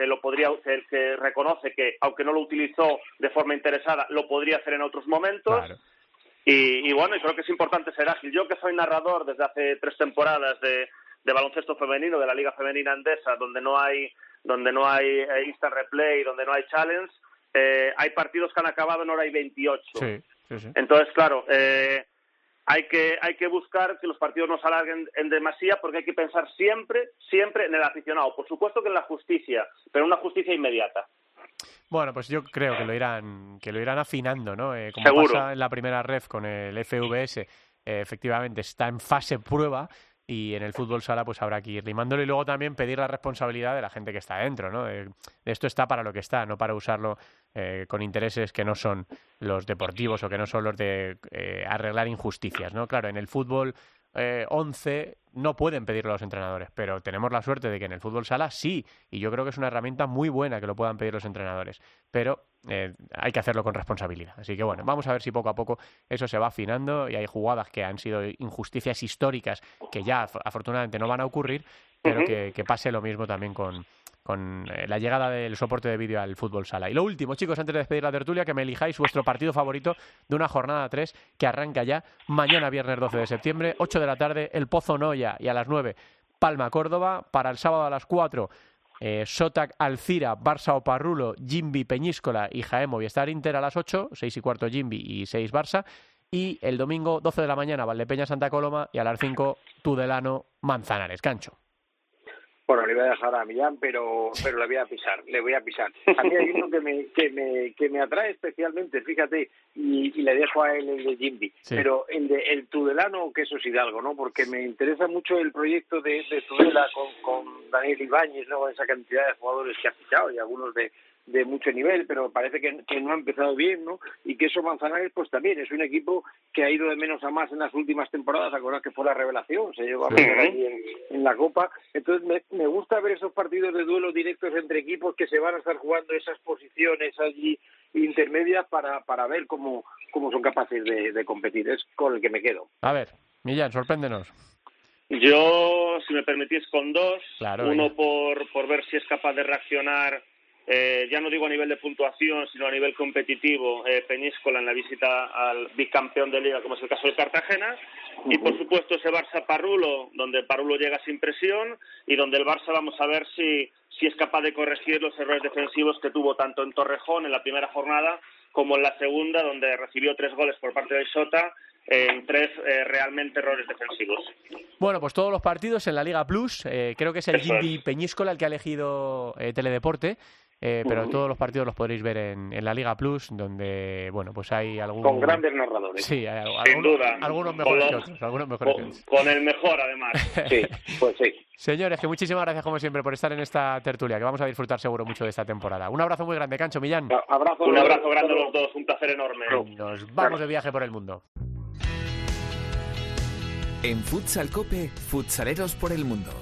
reconoce que aunque no lo utilizó de forma interesada, lo podría hacer en otros momentos. Claro. Y bueno, creo que es importante ser ágil. Yo, que soy narrador desde hace 3 temporadas de baloncesto femenino, de la Liga Femenina Endesa, donde no hay instant replay, donde no hay challenge, hay partidos que han acabado en hora y 28. Sí. Entonces, claro, hay que buscar que los partidos no se alarguen en demasía, porque hay que pensar siempre en el aficionado. Por supuesto que en la justicia, pero una justicia inmediata. Bueno, pues yo creo que lo irán afinando, ¿no? Como Seguro. pasa en la primera ref con el FVS, efectivamente está en fase prueba y en el fútbol sala pues habrá que ir limándolo y luego también pedir la responsabilidad de la gente que está dentro, ¿no? Esto está para lo que está, no para usarlo con intereses que no son los deportivos o que no son los de arreglar injusticias, ¿no? Claro, en el fútbol 11 no pueden pedirlo los entrenadores, pero tenemos la suerte de que en el fútbol sala sí, y yo creo que es una herramienta muy buena que lo puedan pedir los entrenadores, pero hay que hacerlo con responsabilidad. Así que bueno, vamos a ver si poco a poco eso se va afinando y hay jugadas que han sido injusticias históricas que ya afortunadamente no van a ocurrir, pero que pase lo mismo también con la llegada del soporte de vídeo al fútbol sala. Y lo último, chicos, antes de despedir la tertulia, que me elijáis vuestro partido favorito de una jornada 3 que arranca ya mañana viernes 12 de septiembre, 8 de la tarde, El Pozo Noia, y a las 9 Palma Córdoba. Para el sábado a las 4 Sotac Alcira, Barça Oparrulo, Jimbi Peñíscola y Jaén Movistar Inter a las 8, 6 y cuarto Jimbi y 6 Barça. Y el domingo 12 de la mañana Valdepeña Santa Coloma y a las 5 Tudelano Manzanares. Cancho. Bueno, le voy a dejar a Millán, pero le voy a pisar. A mí hay uno que me atrae especialmente, fíjate, y le dejo a él el de Jimby, sí. Pero el Tudelano, que eso es Hidalgo, ¿no? Porque me interesa mucho el proyecto de Tudela con Daniel Ibáñez, ¿no? Esa cantidad de jugadores que ha fichado y algunos de mucho nivel, pero parece que no ha empezado bien, ¿no? Y que eso Manzanares, pues también es un equipo que ha ido de menos a más en las últimas temporadas. Acordad que fue la revelación, se llegó a meter allí en la Copa. Entonces me gusta ver esos partidos de duelo directos entre equipos que se van a estar jugando esas posiciones allí intermedias para ver cómo son capaces de competir. Es con el que me quedo. A ver, Millán, sorpréndenos. Yo, si me permitís, con dos. Claro, uno por ver si es capaz de reaccionar. Ya no digo a nivel de puntuación, sino a nivel competitivo, Peñíscola en la visita al bicampeón de Liga, como es el caso de Cartagena, y por supuesto ese Barça-Parrulo, donde Parrulo llega sin presión, y donde el Barça vamos a ver si es capaz de corregir los errores defensivos que tuvo tanto en Torrejón en la primera jornada, como en la segunda, donde recibió 3 goles por parte de Xota, en 3 realmente errores defensivos. Bueno, pues todos los partidos en la Liga Plus, creo que es el Jimbi Peñíscola el que ha elegido Teledeporte, pero todos los partidos los podréis ver en la Liga Plus, donde, bueno, pues hay algunos... Con grandes narradores. Sí, hay sin duda. Algunos mejores que otros. Con el mejor, además. Sí, pues sí. Señores, que muchísimas gracias, como siempre, por estar en esta tertulia, que vamos a disfrutar seguro mucho de esta temporada. Un abrazo muy grande, Cancho, Millán. Un abrazo grande a los dos, un placer enorme. Nos vamos de viaje por el mundo. En Futsal Cope, futsaleros por el mundo.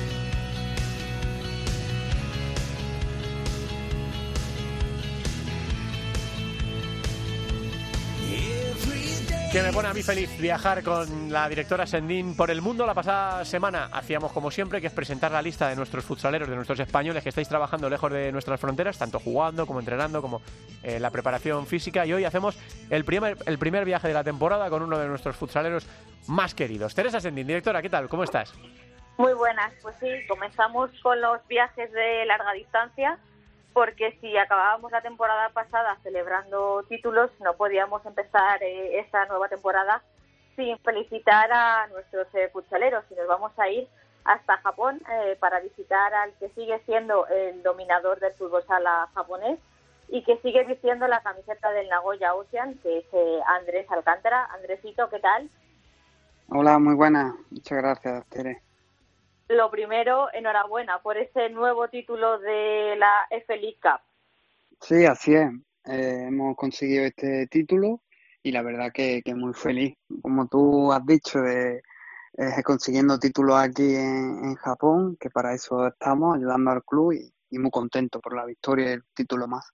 Que me pone a mí feliz viajar con la directora Sendín por el mundo. La pasada semana hacíamos como siempre, que es presentar la lista de nuestros futsaleros, de nuestros españoles que estáis trabajando lejos de nuestras fronteras, tanto jugando como entrenando, como la preparación física. Y hoy hacemos el primer viaje de la temporada con uno de nuestros futsaleros más queridos. Teresa Sendín, directora, ¿qué tal? ¿Cómo estás? Muy buenas, pues sí, comenzamos con los viajes de larga distancia, porque si acabábamos la temporada pasada celebrando títulos, no podíamos empezar esta nueva temporada sin felicitar a nuestros futsaleros, y nos vamos a ir hasta Japón para visitar al que sigue siendo el dominador del fútbol sala japonés y que sigue vistiendo la camiseta del Nagoya Ocean, que es Andrés Alcántara. Andresito, ¿qué tal? Hola, muy buena. Muchas gracias, Tere. Lo primero, enhorabuena por ese nuevo título de la F-League Cup. Sí, así es. Hemos conseguido este título y la verdad que muy feliz. Como tú has dicho, consiguiendo títulos aquí en Japón, que para eso estamos, ayudando al club y muy contento por la victoria y el título más.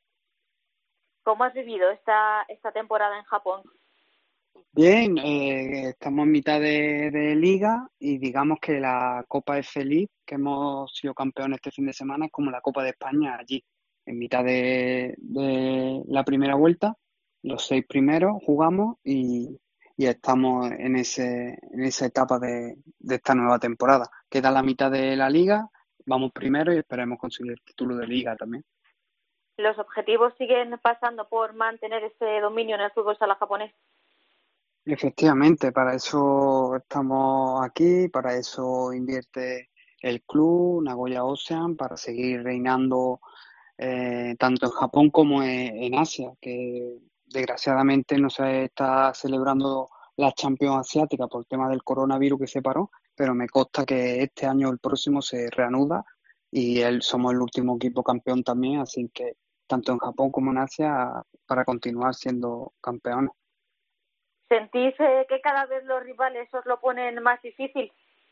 ¿Cómo has vivido esta temporada en Japón? Bien, estamos en mitad de liga y digamos que la Copa F-League, que hemos sido campeones este fin de semana, es como la Copa de España allí, en mitad de la primera vuelta. Los 6 primeros jugamos y estamos en esa etapa de esta nueva temporada. Queda la mitad de la liga, vamos primero y esperemos conseguir el título de liga también. ¿Los objetivos siguen pasando por mantener ese dominio en el fútbol sala japonés? Efectivamente, para eso estamos aquí, para eso invierte el club Nagoya Ocean, para seguir reinando tanto en Japón como en Asia, que desgraciadamente no se está celebrando la Champions Asiática por el tema del coronavirus que se paró, pero me consta que este año o el próximo se reanuda y somos el último equipo campeón también, así que tanto en Japón como en Asia para continuar siendo campeones. ¿Sentís que cada vez los rivales os lo ponen más difícil?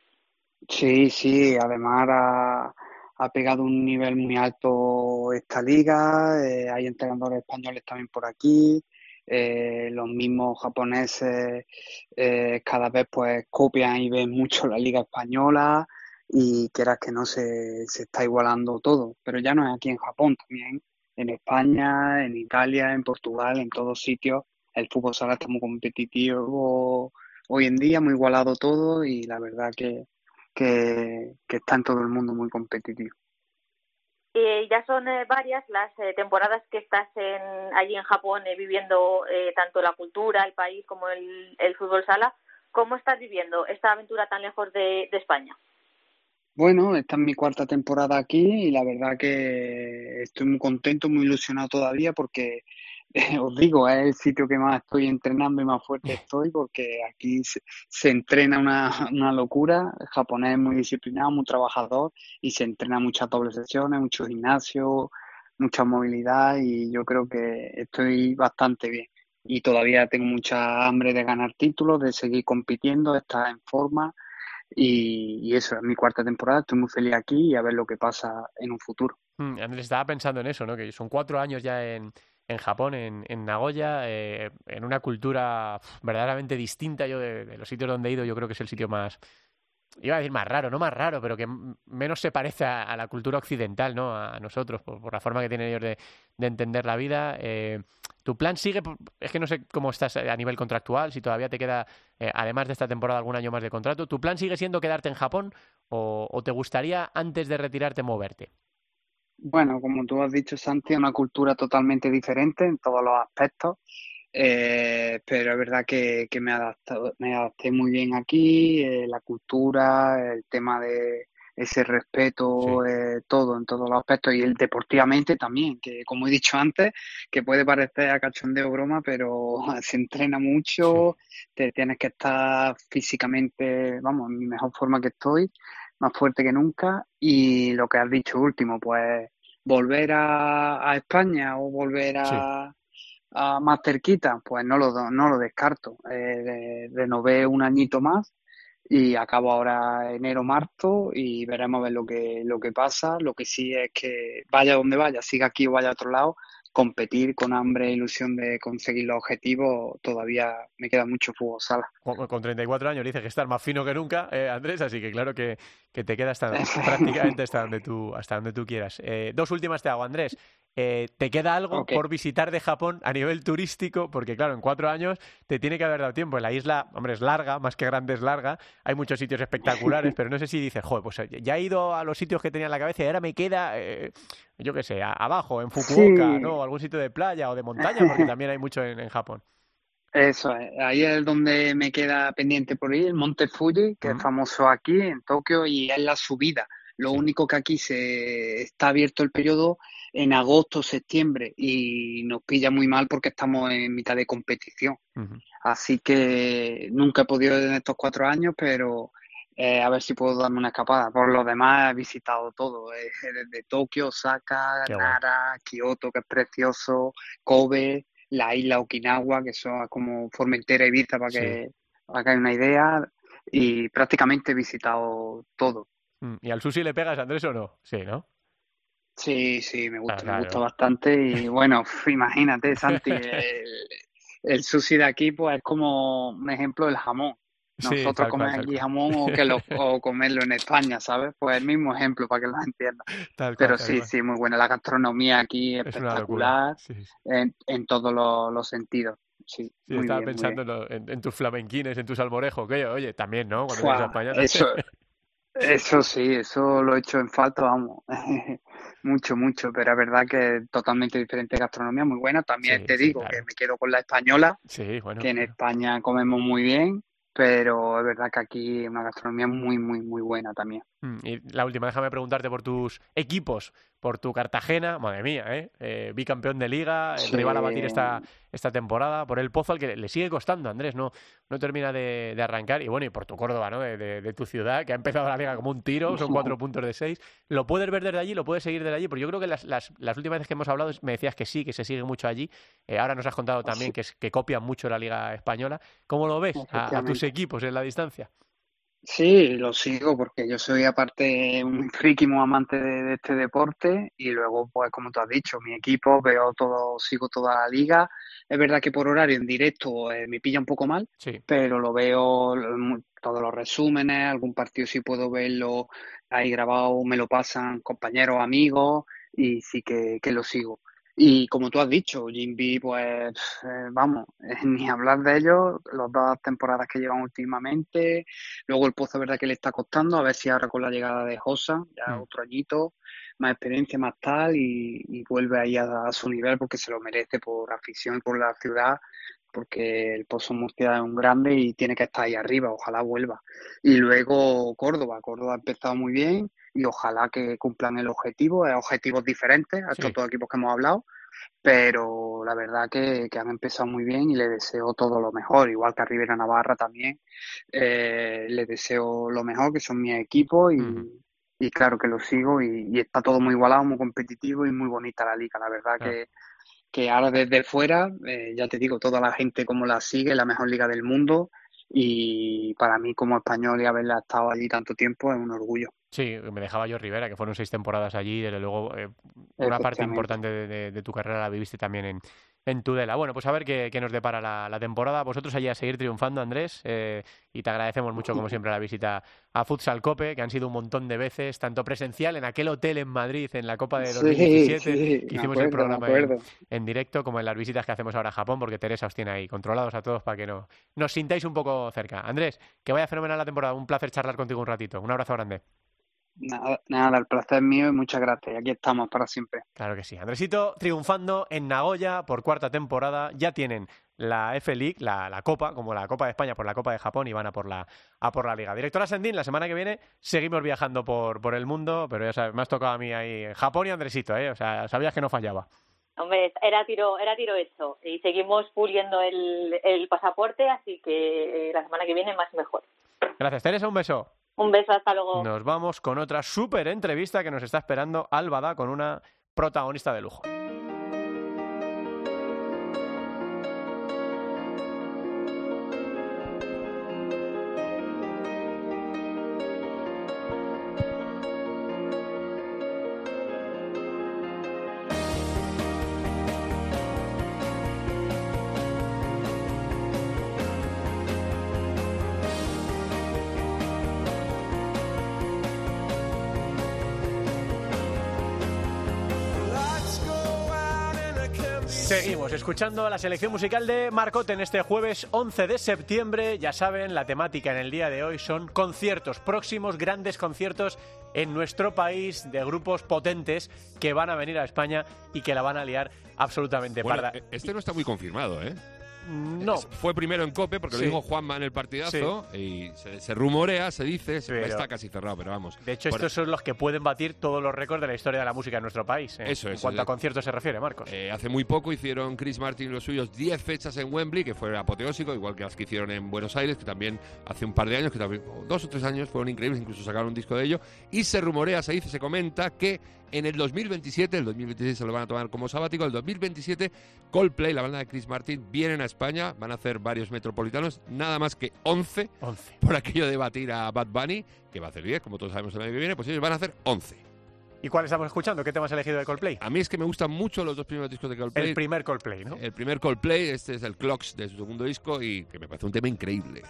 Sí, además ha pegado un nivel muy alto esta liga, hay entrenadores españoles también por aquí, los mismos japoneses cada vez pues copian y ven mucho la liga española y quieras que no se está igualando todo, pero ya no es aquí en Japón, también en España, en Italia, en Portugal, en todos sitios el fútbol sala está muy competitivo hoy en día, muy igualado todo y la verdad que está en todo el mundo muy competitivo. Ya son varias las temporadas que estás allí en Japón viviendo tanto la cultura, el país como el fútbol sala. ¿Cómo estás viviendo esta aventura tan lejos de España? Bueno, esta es mi cuarta temporada aquí y la verdad que estoy muy contento, muy ilusionado todavía porque os digo, es el sitio que más estoy entrenando y más fuerte estoy porque aquí se entrena una locura. El japonés es muy disciplinado, muy trabajador y se entrena muchas dobles sesiones, mucho gimnasio, mucha movilidad y yo creo que estoy bastante bien. Y todavía tengo mucha hambre de ganar títulos, de seguir compitiendo, de estar en forma y eso es mi cuarta temporada. Estoy muy feliz aquí y a ver lo que pasa en un futuro. Andrés, estaba pensando en eso, ¿no? Que son 4 años ya en Japón, en Nagoya, en una cultura verdaderamente distinta. Yo de los sitios donde he ido, yo creo que es el sitio más, iba a decir más raro, no más raro, pero que menos se parece a la cultura occidental, ¿no? A nosotros, por la forma que tienen ellos de entender la vida. ¿Tu plan sigue? Es que no sé cómo estás a nivel contractual, si todavía te queda, además de esta temporada, algún año más de contrato. ¿Tu plan sigue siendo quedarte en Japón o te gustaría, antes de retirarte, moverte? Bueno, como tú has dicho, Santi, es una cultura totalmente diferente en todos los aspectos, pero es verdad que me adapté muy bien aquí, la cultura, el tema de ese respeto, Sí. todo en todos los aspectos y el deportivamente también, que como he dicho antes, que puede parecer a cachondeo o broma, pero se entrena Sí. mucho, te tienes que estar físicamente, vamos, en mi mejor forma que estoy, más fuerte que nunca y lo que has dicho último, pues volver a España o volver Sí. a más cerquita, pues no lo descarto. Renové un añito más y acabo ahora enero, marzo y veremos a ver lo que pasa. Lo que sí es que vaya donde vaya, siga aquí o vaya a otro lado, competir con hambre e ilusión de conseguir los objetivos, todavía me queda mucho fútbol sala. Con 34 años dice que estás más fino que nunca, Andrés, así que claro que te queda prácticamente hasta donde tú quieras. Dos últimas te hago, Andrés. ¿Te queda algo Ok. por visitar de Japón a nivel turístico? Porque claro, en 4 años te tiene que haber dado tiempo. La isla, hombre, es larga, más que grande es larga. Hay muchos sitios espectaculares, pero no sé si dices, joder, pues ya he ido a los sitios que tenía en la cabeza y ahora me queda, yo qué sé, abajo, en Fukuoka, Sí, ¿no? Algún sitio de playa o de montaña, porque también hay mucho en Japón. eso es. Ahí es donde me queda pendiente por ir, el Monte Fuji, que es ¿Mm? famoso aquí en Tokio y es la subida. Lo Sí. único que aquí se está abierto el periodo en agosto, septiembre y nos pilla muy mal porque estamos en mitad de competición. Ujú. Así que nunca he podido ir en estos 4 años, pero a ver si puedo darme una escapada. Por lo demás he visitado todo, desde Tokio, Osaka, Qué guay. Nara, Kioto, que es precioso, Kobe, la isla Okinawa, que son como Formentera y Ibiza, Sí. para que haya una idea, y prácticamente he visitado todo. ¿Y al sushi le pegas, Andrés, o no? Sí, ¿no? Sí, Ah, me gusta claro. bastante y bueno, imagínate, Santi, el sushi de aquí pues es como un ejemplo del jamón. Sí, Nosotros tal cual, comer tal aquí cual. jamón o comerlo en España, ¿sabes? Pues el mismo ejemplo para que lo entiendas. Tal cual, Pero tal cual. sí, muy buena. La gastronomía aquí es Es una locura. espectacular Sí, sí. en todos los sentidos. Sí, Sí, muy estaba bien, muy pensando bien. en tus flamenquines, en tus salmorejos, que oye, también, ¿no? Cuando vienes a Fua, España también. eso sí, eso lo he hecho en falta, vamos, mucho, pero es verdad que es totalmente diferente gastronomía, muy buena. También Sí, te sí, digo que claro. me quedo con la española, Sí, bueno, que en claro. España comemos muy bien, pero es verdad que aquí es una gastronomía muy buena también. Y la última, déjame preguntarte por tus equipos por tu Cartagena, madre mía, bicampeón de Liga, el rival a batir esta temporada, por el Pozo al que le sigue costando, Andrés, no termina de arrancar, y bueno, y por tu Córdoba, ¿no? De tu ciudad, que ha empezado la Liga como un tiro, son 4 puntos de 6. ¿Lo puedes ver desde allí? ¿Lo puedes seguir desde allí? Porque yo creo que las últimas veces que hemos hablado me decías que sí, que se sigue mucho allí. Ahora nos has contado también que copian mucho la Liga Española. ¿Cómo lo ves a tus equipos en la distancia? Sí, lo sigo porque yo soy aparte un friki muy amante de este deporte y luego, pues como tú has dicho, mi equipo, sigo toda la liga. Es verdad que por horario en directo me pilla un poco mal, Sí. pero lo veo todos los resúmenes, algún partido sí puedo verlo ahí grabado, me lo pasan compañeros, amigos y sí que lo sigo. Y como tú has dicho, Jimby, pues vamos, ni hablar de ellos, las 2 temporadas que llevan últimamente. Luego el Pozo, verdad que le está costando, a ver si ahora con la llegada de Josa, ya otro añito, más experiencia, más tal, y vuelve ahí a su nivel porque se lo merece por afición y por la ciudad, porque el Pozo Murcia es un grande y tiene que estar ahí arriba, ojalá vuelva. Y luego Córdoba ha empezado muy bien y ojalá que cumplan el objetivo, objetivos diferentes a estos 2 equipos que hemos hablado, pero la verdad que han empezado muy bien y le deseo todo lo mejor, igual que a Rivera Navarra también, le deseo lo mejor, que son mis equipos y claro que lo sigo y está todo muy igualado, muy competitivo y muy bonita la liga, la verdad que ahora desde fuera, ya te digo, toda la gente como la sigue, la mejor liga del mundo y para mí como español y haberla estado allí tanto tiempo es un orgullo. Sí, me dejaba yo Rivera, que fueron 6 temporadas allí, desde luego una parte importante de tu carrera la viviste también en Tudela. Bueno, pues a ver qué nos depara la temporada. Vosotros allí a seguir triunfando, Andrés, y te agradecemos mucho, como siempre, la visita a Futsal Cope, que han sido un montón de veces, tanto presencial en aquel hotel en Madrid, en la Copa de 2017, que hicimos el programa en directo, como en las visitas que hacemos ahora a Japón, porque Teresa os tiene ahí controlados a todos para que nos sintáis un poco cerca. Andrés, que vaya fenomenal la temporada, un placer charlar contigo un ratito. Un abrazo grande. Nada, el placer es mío y muchas gracias. Aquí estamos para siempre. Claro que sí. Andresito triunfando en Nagoya por 4ª temporada. Ya tienen la F-League, la Copa, como la Copa de España por la Copa de Japón, y van a por la Liga. Directora Sendín, la semana que viene seguimos viajando por el mundo, pero ya sabes, me has tocado a mí ahí en Japón y Andresito, O sea, sabías que no fallaba. Hombre, era tiro hecho y seguimos puliendo el pasaporte, así que la semana que viene más y mejor. Gracias, Teresa, un beso. Un beso, hasta luego. Nos vamos con otra súper entrevista que nos está esperando Álvada, con una protagonista de lujo. Seguimos escuchando la selección musical de Marcote en este jueves 11 de septiembre. Ya saben, la temática en el día de hoy son conciertos próximos, grandes conciertos en nuestro país de grupos potentes que van a venir a España y que la van a liar absolutamente parda. Este no está muy confirmado, ¿eh? No. Fue primero en COPE porque lo dijo Juanma en el partidazo y se rumorea, se dice, está casi cerrado, pero vamos. De hecho, estos son los que pueden batir todos los récords de la historia de la música en nuestro país. Eso es. En cuanto a conciertos se refiere, Marcos. Hace muy poco hicieron Chris Martin y los suyos 10 fechas en Wembley, que fue apoteósico, igual que las que hicieron en Buenos Aires, que también hace un par de años, que también 2 o 3 años fueron increíbles, incluso sacaron un disco de ello. Y se rumorea, se dice, se comenta que en el 2027, el 2026 se lo van a tomar como sabático, el 2027 Coldplay, la banda de Chris Martin, vienen a España, van a hacer varios metropolitanos, nada más que 11. Por aquello de batir a Bad Bunny, que va a hacer 10, como todos sabemos el año que viene, pues ellos van a hacer 11. ¿Y cuál estamos escuchando? ¿Qué tema has elegido de Coldplay? A mí es que me gustan mucho los 2 primeros discos de Coldplay. El primer Coldplay, ¿no? El primer Coldplay, este es el Clocks de su segundo disco y que me parece un tema increíble.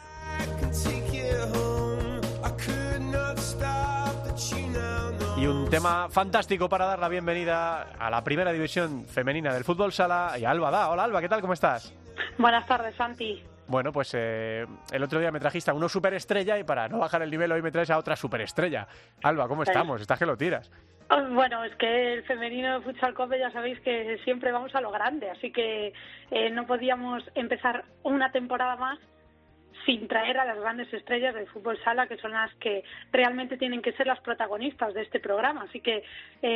Y un tema fantástico para dar la bienvenida a la primera división femenina del fútbol sala y a Alba Da. Hola Alba, ¿qué tal? ¿Cómo estás? Buenas tardes, Santi. Bueno, pues el otro día me trajiste a uno superestrella y para no bajar el nivel hoy me traes a otra superestrella. Alba, ¿cómo estamos? Estás que lo tiras. Bueno, es que el femenino de Futsal Cope ya sabéis que siempre vamos a lo grande, así que no podíamos empezar una temporada más sin traer a las grandes estrellas del fútbol sala, que son las que realmente tienen que ser las protagonistas de este programa. Así que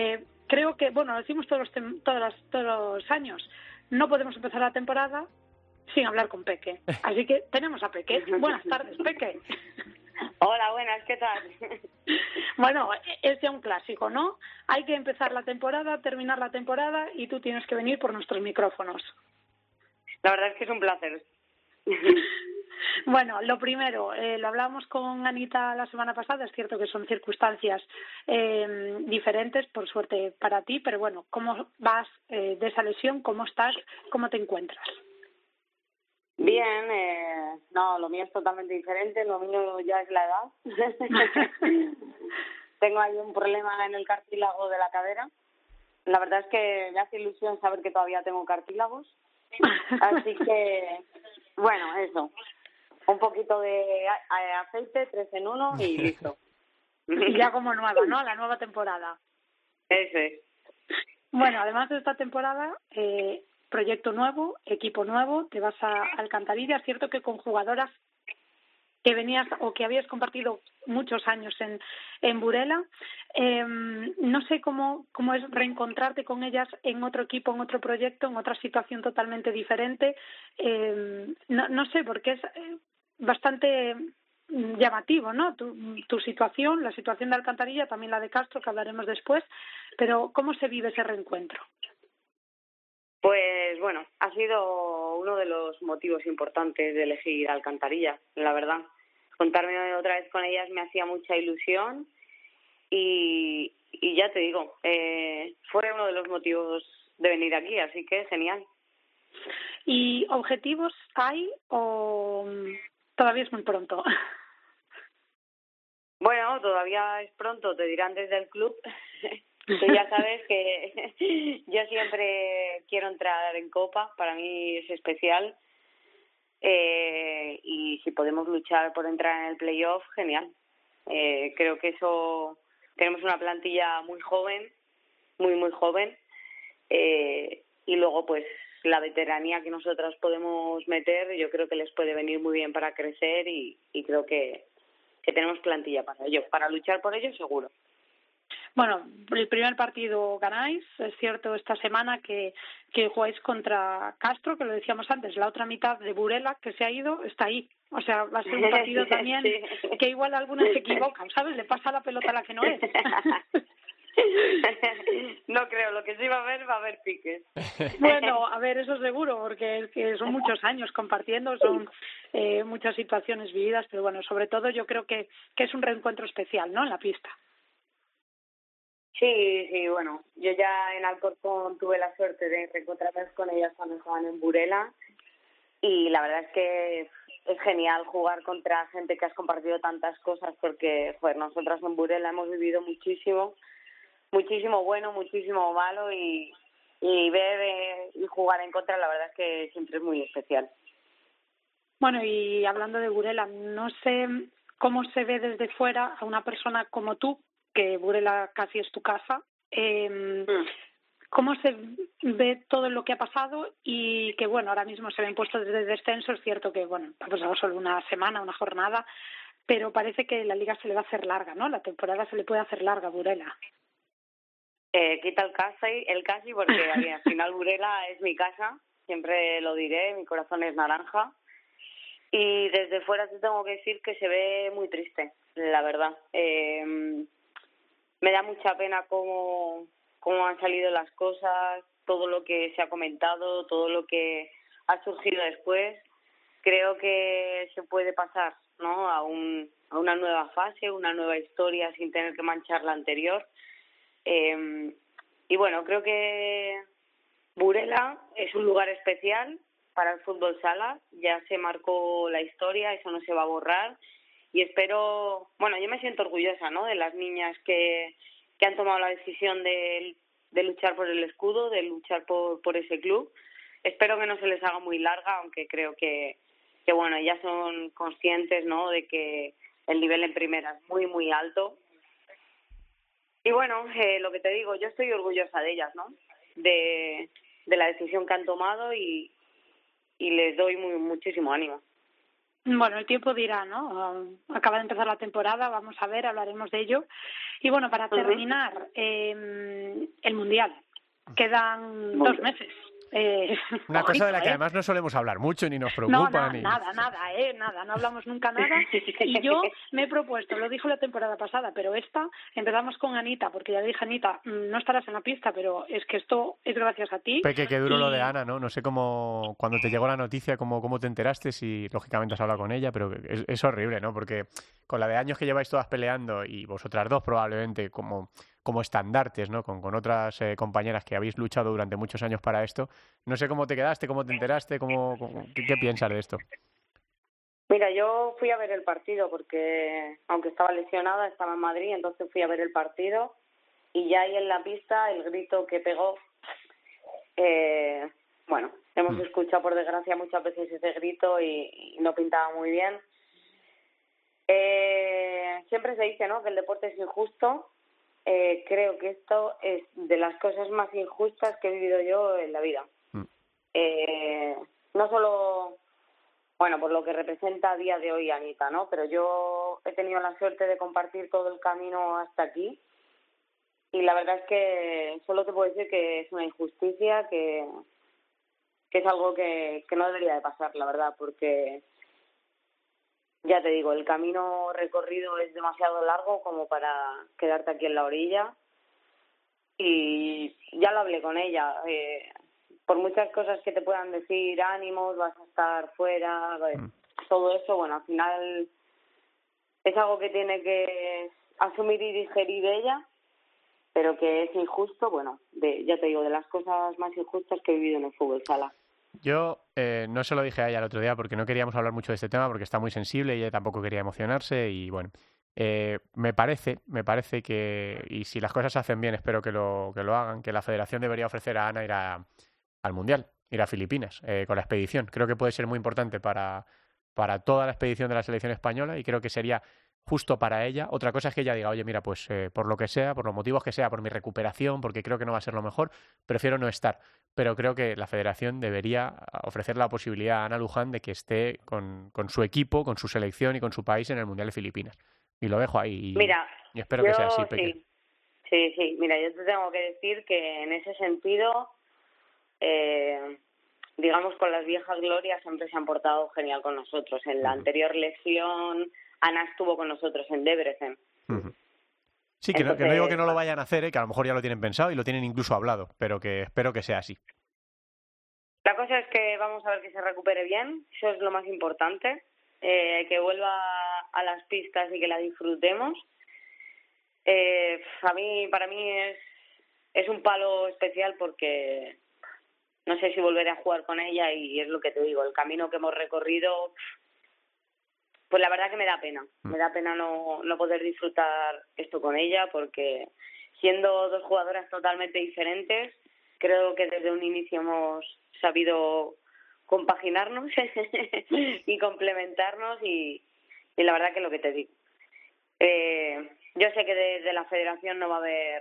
creo que, bueno, lo decimos todos los años, no podemos empezar la temporada sin hablar con Peque. Así que tenemos a Peque. Buenas tardes, Peque. Hola, buenas, ¿qué tal? Bueno, es ya un clásico, ¿no? Hay que empezar la temporada, terminar la temporada y tú tienes que venir por nuestros micrófonos. La verdad es que es un placer. Bueno, lo primero, lo hablábamos con Anita la semana pasada, es cierto que son circunstancias diferentes, por suerte para ti, pero bueno, ¿cómo vas de esa lesión? ¿Cómo estás? ¿Cómo te encuentras? Bien, no, lo mío es totalmente diferente, lo mío ya es la edad. Tengo ahí un problema en el cartílago de la cadera. La verdad es que me hace ilusión saber que todavía tengo cartílagos. Así que, bueno, eso. Un poquito de aceite, 3 en 1 y listo. Y ya como nueva, ¿no? La nueva temporada. Ese. Bueno, además de esta temporada, proyecto nuevo, equipo nuevo, te vas a Alcantarilla. Es cierto que con jugadoras que venías o que habías compartido muchos años en Burela. No sé cómo es reencontrarte con ellas en otro equipo, en otro proyecto, en otra situación totalmente diferente. No sé, porque es bastante llamativo, ¿no? Tu situación, la situación de Alcantarilla, también la de Castro, que hablaremos después, pero ¿cómo se vive ese reencuentro? Pues bueno, ha sido uno de los motivos importantes de elegir Alcantarilla, la verdad. Contarme otra vez con ellas me hacía mucha ilusión y ya te digo, fue uno de los motivos de venir aquí, así que genial. ¿Y objetivos hay o todavía es muy pronto? Bueno, todavía es pronto, te dirán desde el club. Que ya sabes que yo siempre quiero entrar en Copa, para mí es especial. Y si podemos luchar por entrar en el playoff, genial. Creo que eso, tenemos una plantilla muy joven, muy joven, y luego pues la veteranía que nosotras podemos meter, yo creo que les puede venir muy bien para crecer y creo que tenemos plantilla para ello, para luchar por ello seguro. Bueno, el primer partido ganáis, es cierto esta semana que jugáis contra Castro, que lo decíamos antes, la otra mitad de Burela que se ha ido está ahí. O sea, va a ser un partido también sí. Que igual algunas se equivocan, ¿sabes? Le pasa la pelota a la que no es. No creo, lo que sí va a haber piques. Bueno, a ver, eso seguro, porque es que son muchos años compartiendo, son muchas situaciones vividas, pero bueno, sobre todo yo creo que es un reencuentro especial, ¿no?, en la pista. Sí, bueno, yo ya en Alcorcón tuve la suerte de reencontrarme con ellas cuando estaban en Burela y la verdad es que es genial jugar contra gente que has compartido tantas cosas porque, joder, nosotras en Burela hemos vivido muchísimo bueno, muchísimo malo y ver y jugar en contra la verdad es que siempre es muy especial. Bueno, y hablando de Burela, no sé cómo se ve desde fuera a una persona como tú, que Burela casi es tu casa, ¿cómo se ve todo lo que ha pasado? Y que, bueno, ahora mismo se ven puestos de descenso, es cierto que, bueno, ha pasado solo una semana, una jornada, pero parece que la liga se le va a hacer larga, ¿no? La temporada se le puede hacer larga a Burela. Quita el casi porque al final Burela es mi casa, siempre lo diré, mi corazón es naranja. Y desde fuera te tengo que decir que se ve muy triste, la verdad. Me da mucha pena cómo han salido las cosas, todo lo que se ha comentado, todo lo que ha surgido después. Creo que se puede pasar, ¿no?, a una nueva fase, una nueva historia sin tener que manchar la anterior. Y bueno, creo que Burela es un lugar especial para el fútbol sala, ya se marcó la historia, eso no se va a borrar. Y espero, bueno, yo me siento orgullosa, ¿no?, de las niñas que han tomado la decisión de luchar por el escudo, de luchar por ese club. Espero que no se les haga muy larga, aunque creo que bueno, ya son conscientes, ¿no?, de que el nivel en primera es muy alto. Y bueno, lo que te digo, yo estoy orgullosa de ellas, ¿no?, de la decisión que han tomado y les doy muchísimo ánimo. Bueno, el tiempo dirá, ¿no? Acaba de empezar la temporada, vamos a ver, hablaremos de ello. Y bueno, para terminar, el Mundial. Quedan 2 meses. Una cosa de la que además no solemos hablar mucho, ni nos preocupa. Nada, no hablamos nunca nada. Y yo me he propuesto, lo dijo la temporada pasada, pero empezamos con Anita, porque ya le dije, Anita, no estarás en la pista, pero es que esto es gracias a ti. Peque, qué duro lo de Ana, ¿no? No sé cómo, cuando te llegó la noticia, cómo te enteraste, si lógicamente has hablado con ella, pero es horrible, ¿no? Porque con la de años que lleváis todas peleando, y vosotras dos probablemente como estandartes, ¿no? Con otras compañeras que habéis luchado durante muchos años para esto. No sé cómo te quedaste, cómo te enteraste, ¿qué piensas de esto? Mira, yo fui a ver el partido porque, aunque estaba lesionada, estaba en Madrid, entonces fui a ver el partido y ya ahí en la pista el grito que pegó, bueno, hemos escuchado por desgracia muchas veces ese grito y no pintaba muy bien. Siempre se dice, ¿no?, que el deporte es injusto. Creo que esto es de las cosas más injustas que he vivido yo en la vida. No solo, bueno, por lo que representa a día de hoy Anita, ¿no? Pero yo he tenido la suerte de compartir todo el camino hasta aquí y la verdad es que solo te puedo decir que es una injusticia, que es algo que no debería de pasar, la verdad, porque ya te digo, el camino recorrido es demasiado largo como para quedarte aquí en la orilla y ya lo hablé con ella. Por muchas cosas que te puedan decir, ánimos, vas a estar fuera, todo eso, bueno, al final es algo que tiene que asumir y digerir ella, pero que es injusto, bueno, ya te digo, de las cosas más injustas que he vivido en el fútbol sala. Yo no se lo dije a ella el otro día porque no queríamos hablar mucho de este tema porque está muy sensible y ella tampoco quería emocionarse y bueno, me parece que, y si las cosas se hacen bien, espero que lo hagan, que la federación debería ofrecer a Ana ir al Mundial, ir a Filipinas con la expedición. Creo que puede ser muy importante para toda la expedición de la selección española y creo que sería justo para ella. Otra cosa es que ella diga, oye, mira, pues por lo que sea, por los motivos que sea, por mi recuperación, porque creo que no va a ser lo mejor, prefiero no estar. Pero creo que la federación debería ofrecer la posibilidad a Ana Luján de que esté con su equipo, con su selección y con su país en el Mundial de Filipinas. Y lo dejo ahí y espero que sea así, Peque. Sí. Mira, yo te tengo que decir que en ese sentido, digamos, con las viejas glorias siempre se han portado genial con nosotros. En la anterior lesión, Ana estuvo con nosotros en Debrecen. Sí, que no digo que no lo vayan a hacer, que a lo mejor ya lo tienen pensado y lo tienen incluso hablado, pero que espero que sea así. La cosa es que vamos a ver que se recupere bien, eso es lo más importante, que vuelva a las pistas y que la disfrutemos. Para mí es un palo especial porque no sé si volveré a jugar con ella y es lo que te digo, el camino que hemos recorrido, pues la verdad que me da pena no poder disfrutar esto con ella porque siendo dos jugadoras totalmente diferentes, creo que desde un inicio hemos sabido compaginarnos y complementarnos y la verdad que es lo que te digo. Yo sé que desde la federación no va a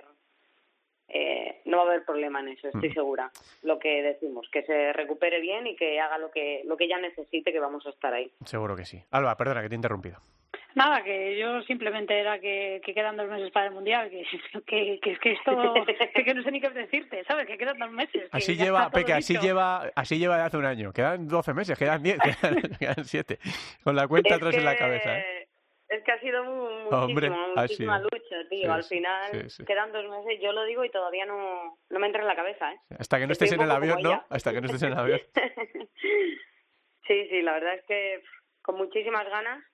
haber problema en eso, estoy segura. Lo que decimos, que se recupere bien y que haga lo que ella necesite, que vamos a estar ahí. Seguro que sí. Alba, perdona que te he interrumpido. Nada, que yo simplemente era que quedan 2 meses para el Mundial, que es que esto, que no sé ni qué decirte, ¿sabes? Que quedan 2 meses. Así lleva, Peque, así lleva de hace un año. Quedan 12 meses, quedan 10, quedan 7. Con la cuenta atrás en la cabeza, Es que ha sido muchísima lucha, tío. Al final quedan 2 meses, yo lo digo y todavía no me entra en la cabeza, Hasta que no estés en el avión, ¿no? Hasta que no estés en el avión. Sí, la verdad es que con muchísimas ganas.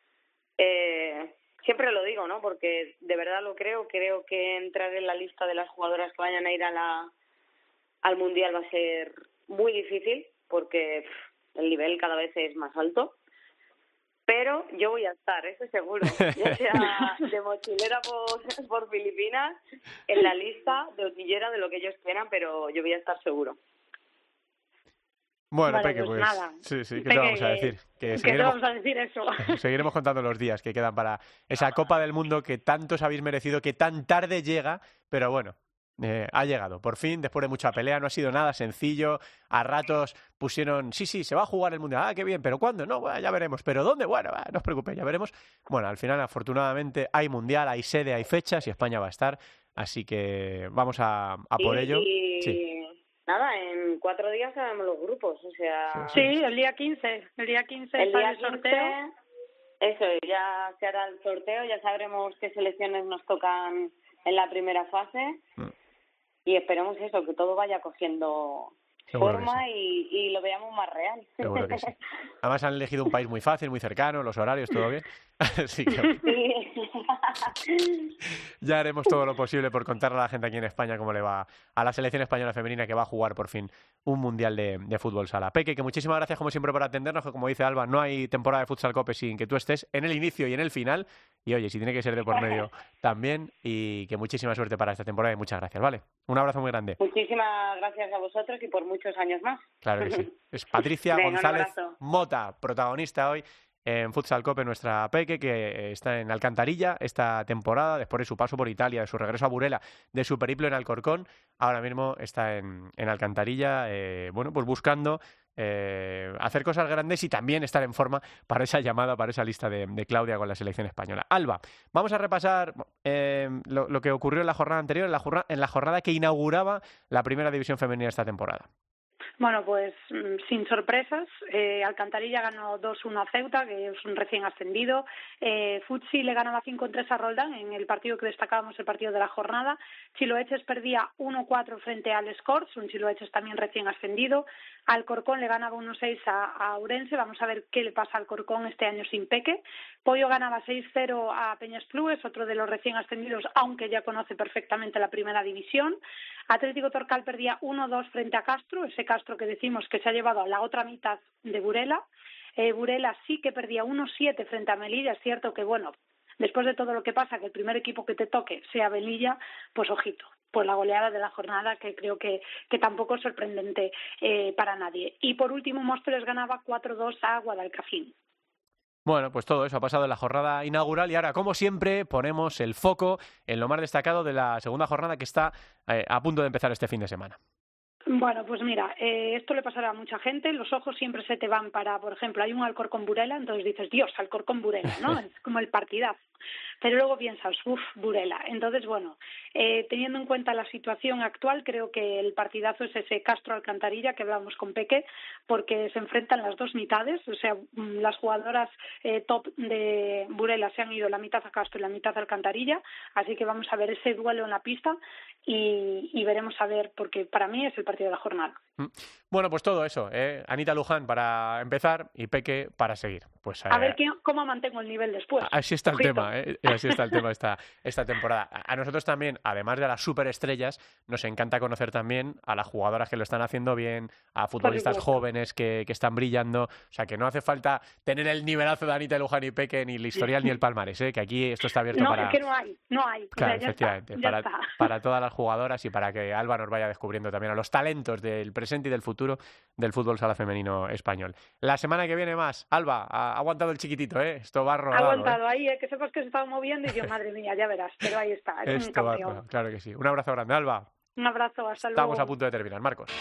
Siempre lo digo, ¿no? Porque de verdad lo creo que entrar en la lista de las jugadoras que vayan a ir al Mundial va a ser muy difícil porque el nivel cada vez es más alto. Pero yo voy a estar, eso seguro, ya sea de mochilera por Filipinas, en la lista de utillera de lo que ellos quieran, pero yo voy a estar seguro. Bueno, vale, Peque, pues sí, ¿qué te vamos a decir? ¿Qué te vamos a decir eso? Seguiremos contando los días que quedan para esa Copa del Mundo que tantos habéis merecido, que tan tarde llega, pero bueno, ha llegado. Por fin, después de mucha pelea, no ha sido nada sencillo. A ratos pusieron, sí, se va a jugar el Mundial. Ah, qué bien, ¿pero cuándo? No, bueno, ya veremos. ¿Pero dónde? Bueno, no os preocupéis, ya veremos. Bueno, al final, afortunadamente, hay Mundial, hay sede, hay fechas y España va a estar. Así que vamos a por ello. Sí. Nada, en 4 días sabemos los grupos, o sea... Sí, el día 15. El día 15 está el sorteo. Eso, ya se hará el sorteo, ya sabremos qué selecciones nos tocan en la primera fase y esperemos eso, que todo vaya cogiendo forma y lo veamos más real. Seguro que sí. Además han elegido un país muy fácil, muy cercano, los horarios, todo bien. Así que ya haremos todo lo posible por contarle a la gente aquí en España cómo le va a la selección española femenina que va a jugar por fin un mundial de fútbol sala. Peque, que muchísimas gracias como siempre por atendernos, que como dice Alba, no hay temporada de Futsal Cope sin que tú estés en el inicio y en el final. Y oye, si tiene que ser de por medio también, y que muchísima suerte para esta temporada y muchas gracias, ¿vale? Un abrazo muy grande. Muchísimas gracias a vosotros y por muchos años más. Claro que sí. Es Patricia González Mota, protagonista hoy en Futsal Cope, nuestra Peque, que está en Alcantarilla esta temporada, después de su paso por Italia, de su regreso a Burela, de su periplo en Alcorcón. Ahora mismo está en Alcantarilla, bueno, pues buscando hacer cosas grandes y también estar en forma para esa llamada, para esa lista de Claudia con la selección española. Alba, vamos a repasar lo que ocurrió en la jornada anterior, en la jornada que inauguraba la primera división femenina esta temporada. Bueno, pues sin sorpresas, Alcantarilla ganó 2-1 a Ceuta, que es un recién ascendido. Futsi le ganaba 5-3 a Roldán en el partido que destacábamos, el partido de la jornada. Chiloeches perdía 1-4 frente al Scorts, un Chiloeches también recién ascendido. Alcorcón le ganaba 1-6 a Ourense. Vamos a ver qué le pasa al Alcorcón este año sin Peque. Pollo ganaba 6-0 a Peñas Clubes, otro de los recién ascendidos, aunque ya conoce perfectamente la primera división. Atlético Torcal perdía 1-2 frente a Castro, ese Castro que decimos que se ha llevado a la otra mitad de Burela. Burela sí que perdía 1-7 frente a Melilla. Es cierto que, bueno, después de todo lo que pasa, que el primer equipo que te toque sea Melilla, pues ojito, pues la goleada de la jornada, que creo que tampoco es sorprendente para nadie. Y por último, Móstoles ganaba 4-2 a Guadalcafín. Bueno, pues todo eso ha pasado en la jornada inaugural y ahora, como siempre, ponemos el foco en lo más destacado de la segunda jornada que está a punto de empezar este fin de semana. Bueno, pues mira, esto le pasará a mucha gente. Los ojos siempre se te van para, por ejemplo, hay un Alcorcón Burela, entonces dices, Dios, Alcorcón Burela, ¿no? Es como el partidazo. Pero luego piensas, Burela. Entonces, bueno, teniendo en cuenta la situación actual, creo que el partidazo es ese Castro-Alcantarilla que hablábamos con Peque, porque se enfrentan las dos mitades, o sea, las jugadoras top de Burela se han ido la mitad a Castro y la mitad a Alcantarilla, así que vamos a ver ese duelo en la pista y veremos a ver, porque para mí es el partido de la jornada. Bueno, pues todo eso, Anita Luján para empezar y Peque para seguir. Pues a ver cómo mantengo el nivel después. Así está el tema, así está el tema esta temporada. A nosotros también, además de a las superestrellas, nos encanta conocer también a las jugadoras que lo están haciendo bien, a futbolistas jóvenes que están brillando. O sea, que no hace falta tener el nivelazo de Anita Luján y Peque, ni el historial ni el palmarés, que aquí esto está abierto para... No, es que no hay. Claro, o sea, efectivamente, para todas las jugadoras y para que Alba nos vaya descubriendo también a los talentos del presente y del futuro del fútbol sala femenino español. La semana que viene más. Alba, ha aguantado el chiquitito, esto va rodado. Ha aguantado ahí, que sepas que se estaba moviendo y yo, madre mía, ya verás, pero ahí está, es un campeón. Claro que sí. Un abrazo grande, Alba. Un abrazo, hasta luego. Estamos a punto de terminar, Marcos.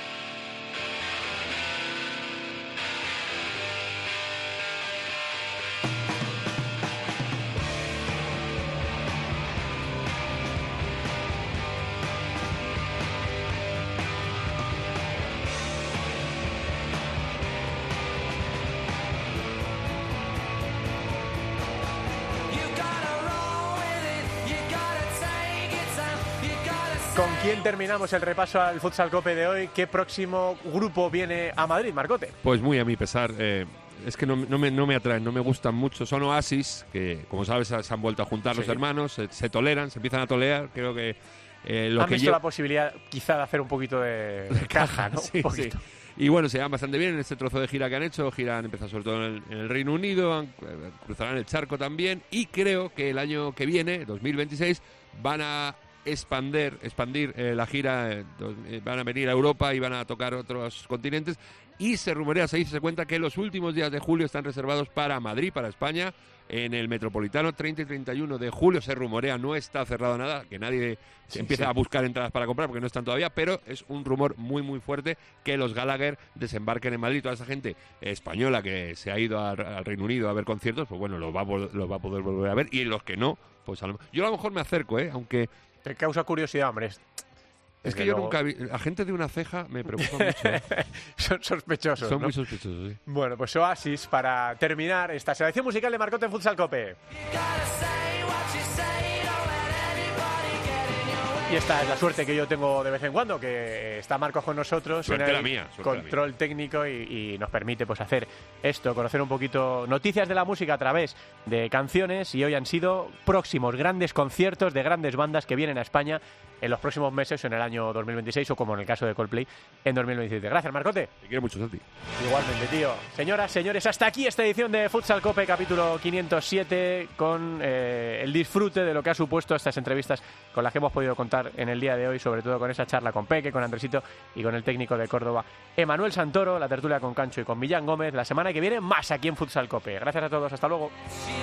¿Con quién terminamos el repaso al Futsal Cope de hoy? ¿Qué próximo grupo viene a Madrid, Marcote? Pues muy a mi pesar. Es que no me atraen, no me gustan mucho. Son Oasis, que como sabes se han vuelto a juntar los hermanos, se toleran, se empiezan a tolerar. Creo que han visto la posibilidad quizá de hacer un poquito de caja, ¿no? Sí, sí. Y bueno, se llevan bastante bien en este trozo de gira que han hecho. Han empezado sobre todo en el Reino Unido, cruzarán el charco también. Y creo que el año que viene, 2026, van a expandir la gira, van a venir a Europa y van a tocar otros continentes, y se rumorea, se cuenta que los últimos días de julio están reservados para Madrid, para España, en el Metropolitano, 30 y 31 de julio, se rumorea, no está cerrado nada, que nadie empiece a buscar entradas para comprar porque no están todavía, pero es un rumor muy muy fuerte que los Gallagher desembarquen en Madrid. Toda esa gente española que se ha ido al Reino Unido a ver conciertos, pues bueno, los va a poder volver a ver, y los que no, pues yo a lo mejor me acerco, aunque... Te causa curiosidad, hombre. Es que yo nunca vi... La gente de una ceja me preocupa mucho. Son sospechosos, Son ¿no? muy sospechosos, sí. Bueno, pues Oasis para terminar esta selección musical de Marcote en Futsal Cope. Y esta es la suerte que yo tengo de vez en cuando, que está Marcos con nosotros Suerte en el la mía, control técnico y nos permite pues hacer esto, conocer un poquito noticias de la música a través de canciones, y hoy han sido próximos grandes conciertos de grandes bandas que vienen a España en los próximos meses, en el año 2026 o como en el caso de Coldplay en 2027. Gracias, Marcote. Te quiero mucho, Santi. Igualmente, tío. Señoras, señores, hasta aquí esta edición de Futsal Cope, capítulo 507, con el disfrute de lo que ha supuesto estas entrevistas con las que hemos podido contar en el día de hoy, sobre todo con esa charla con Peque, con Andresito y con el técnico de Córdoba, Emanuel Santoro, la tertulia con Cancho y con Millán Gómez. La semana que viene más aquí en Futsal Cope. Gracias a todos, hasta luego.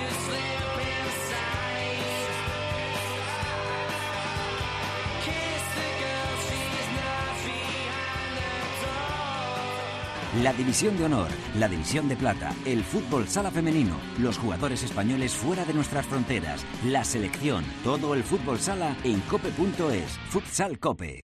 La División de Honor, la División de Plata, el fútbol sala femenino, los jugadores españoles fuera de nuestras fronteras, la selección, todo el fútbol sala en cope.es. Futsal Cope.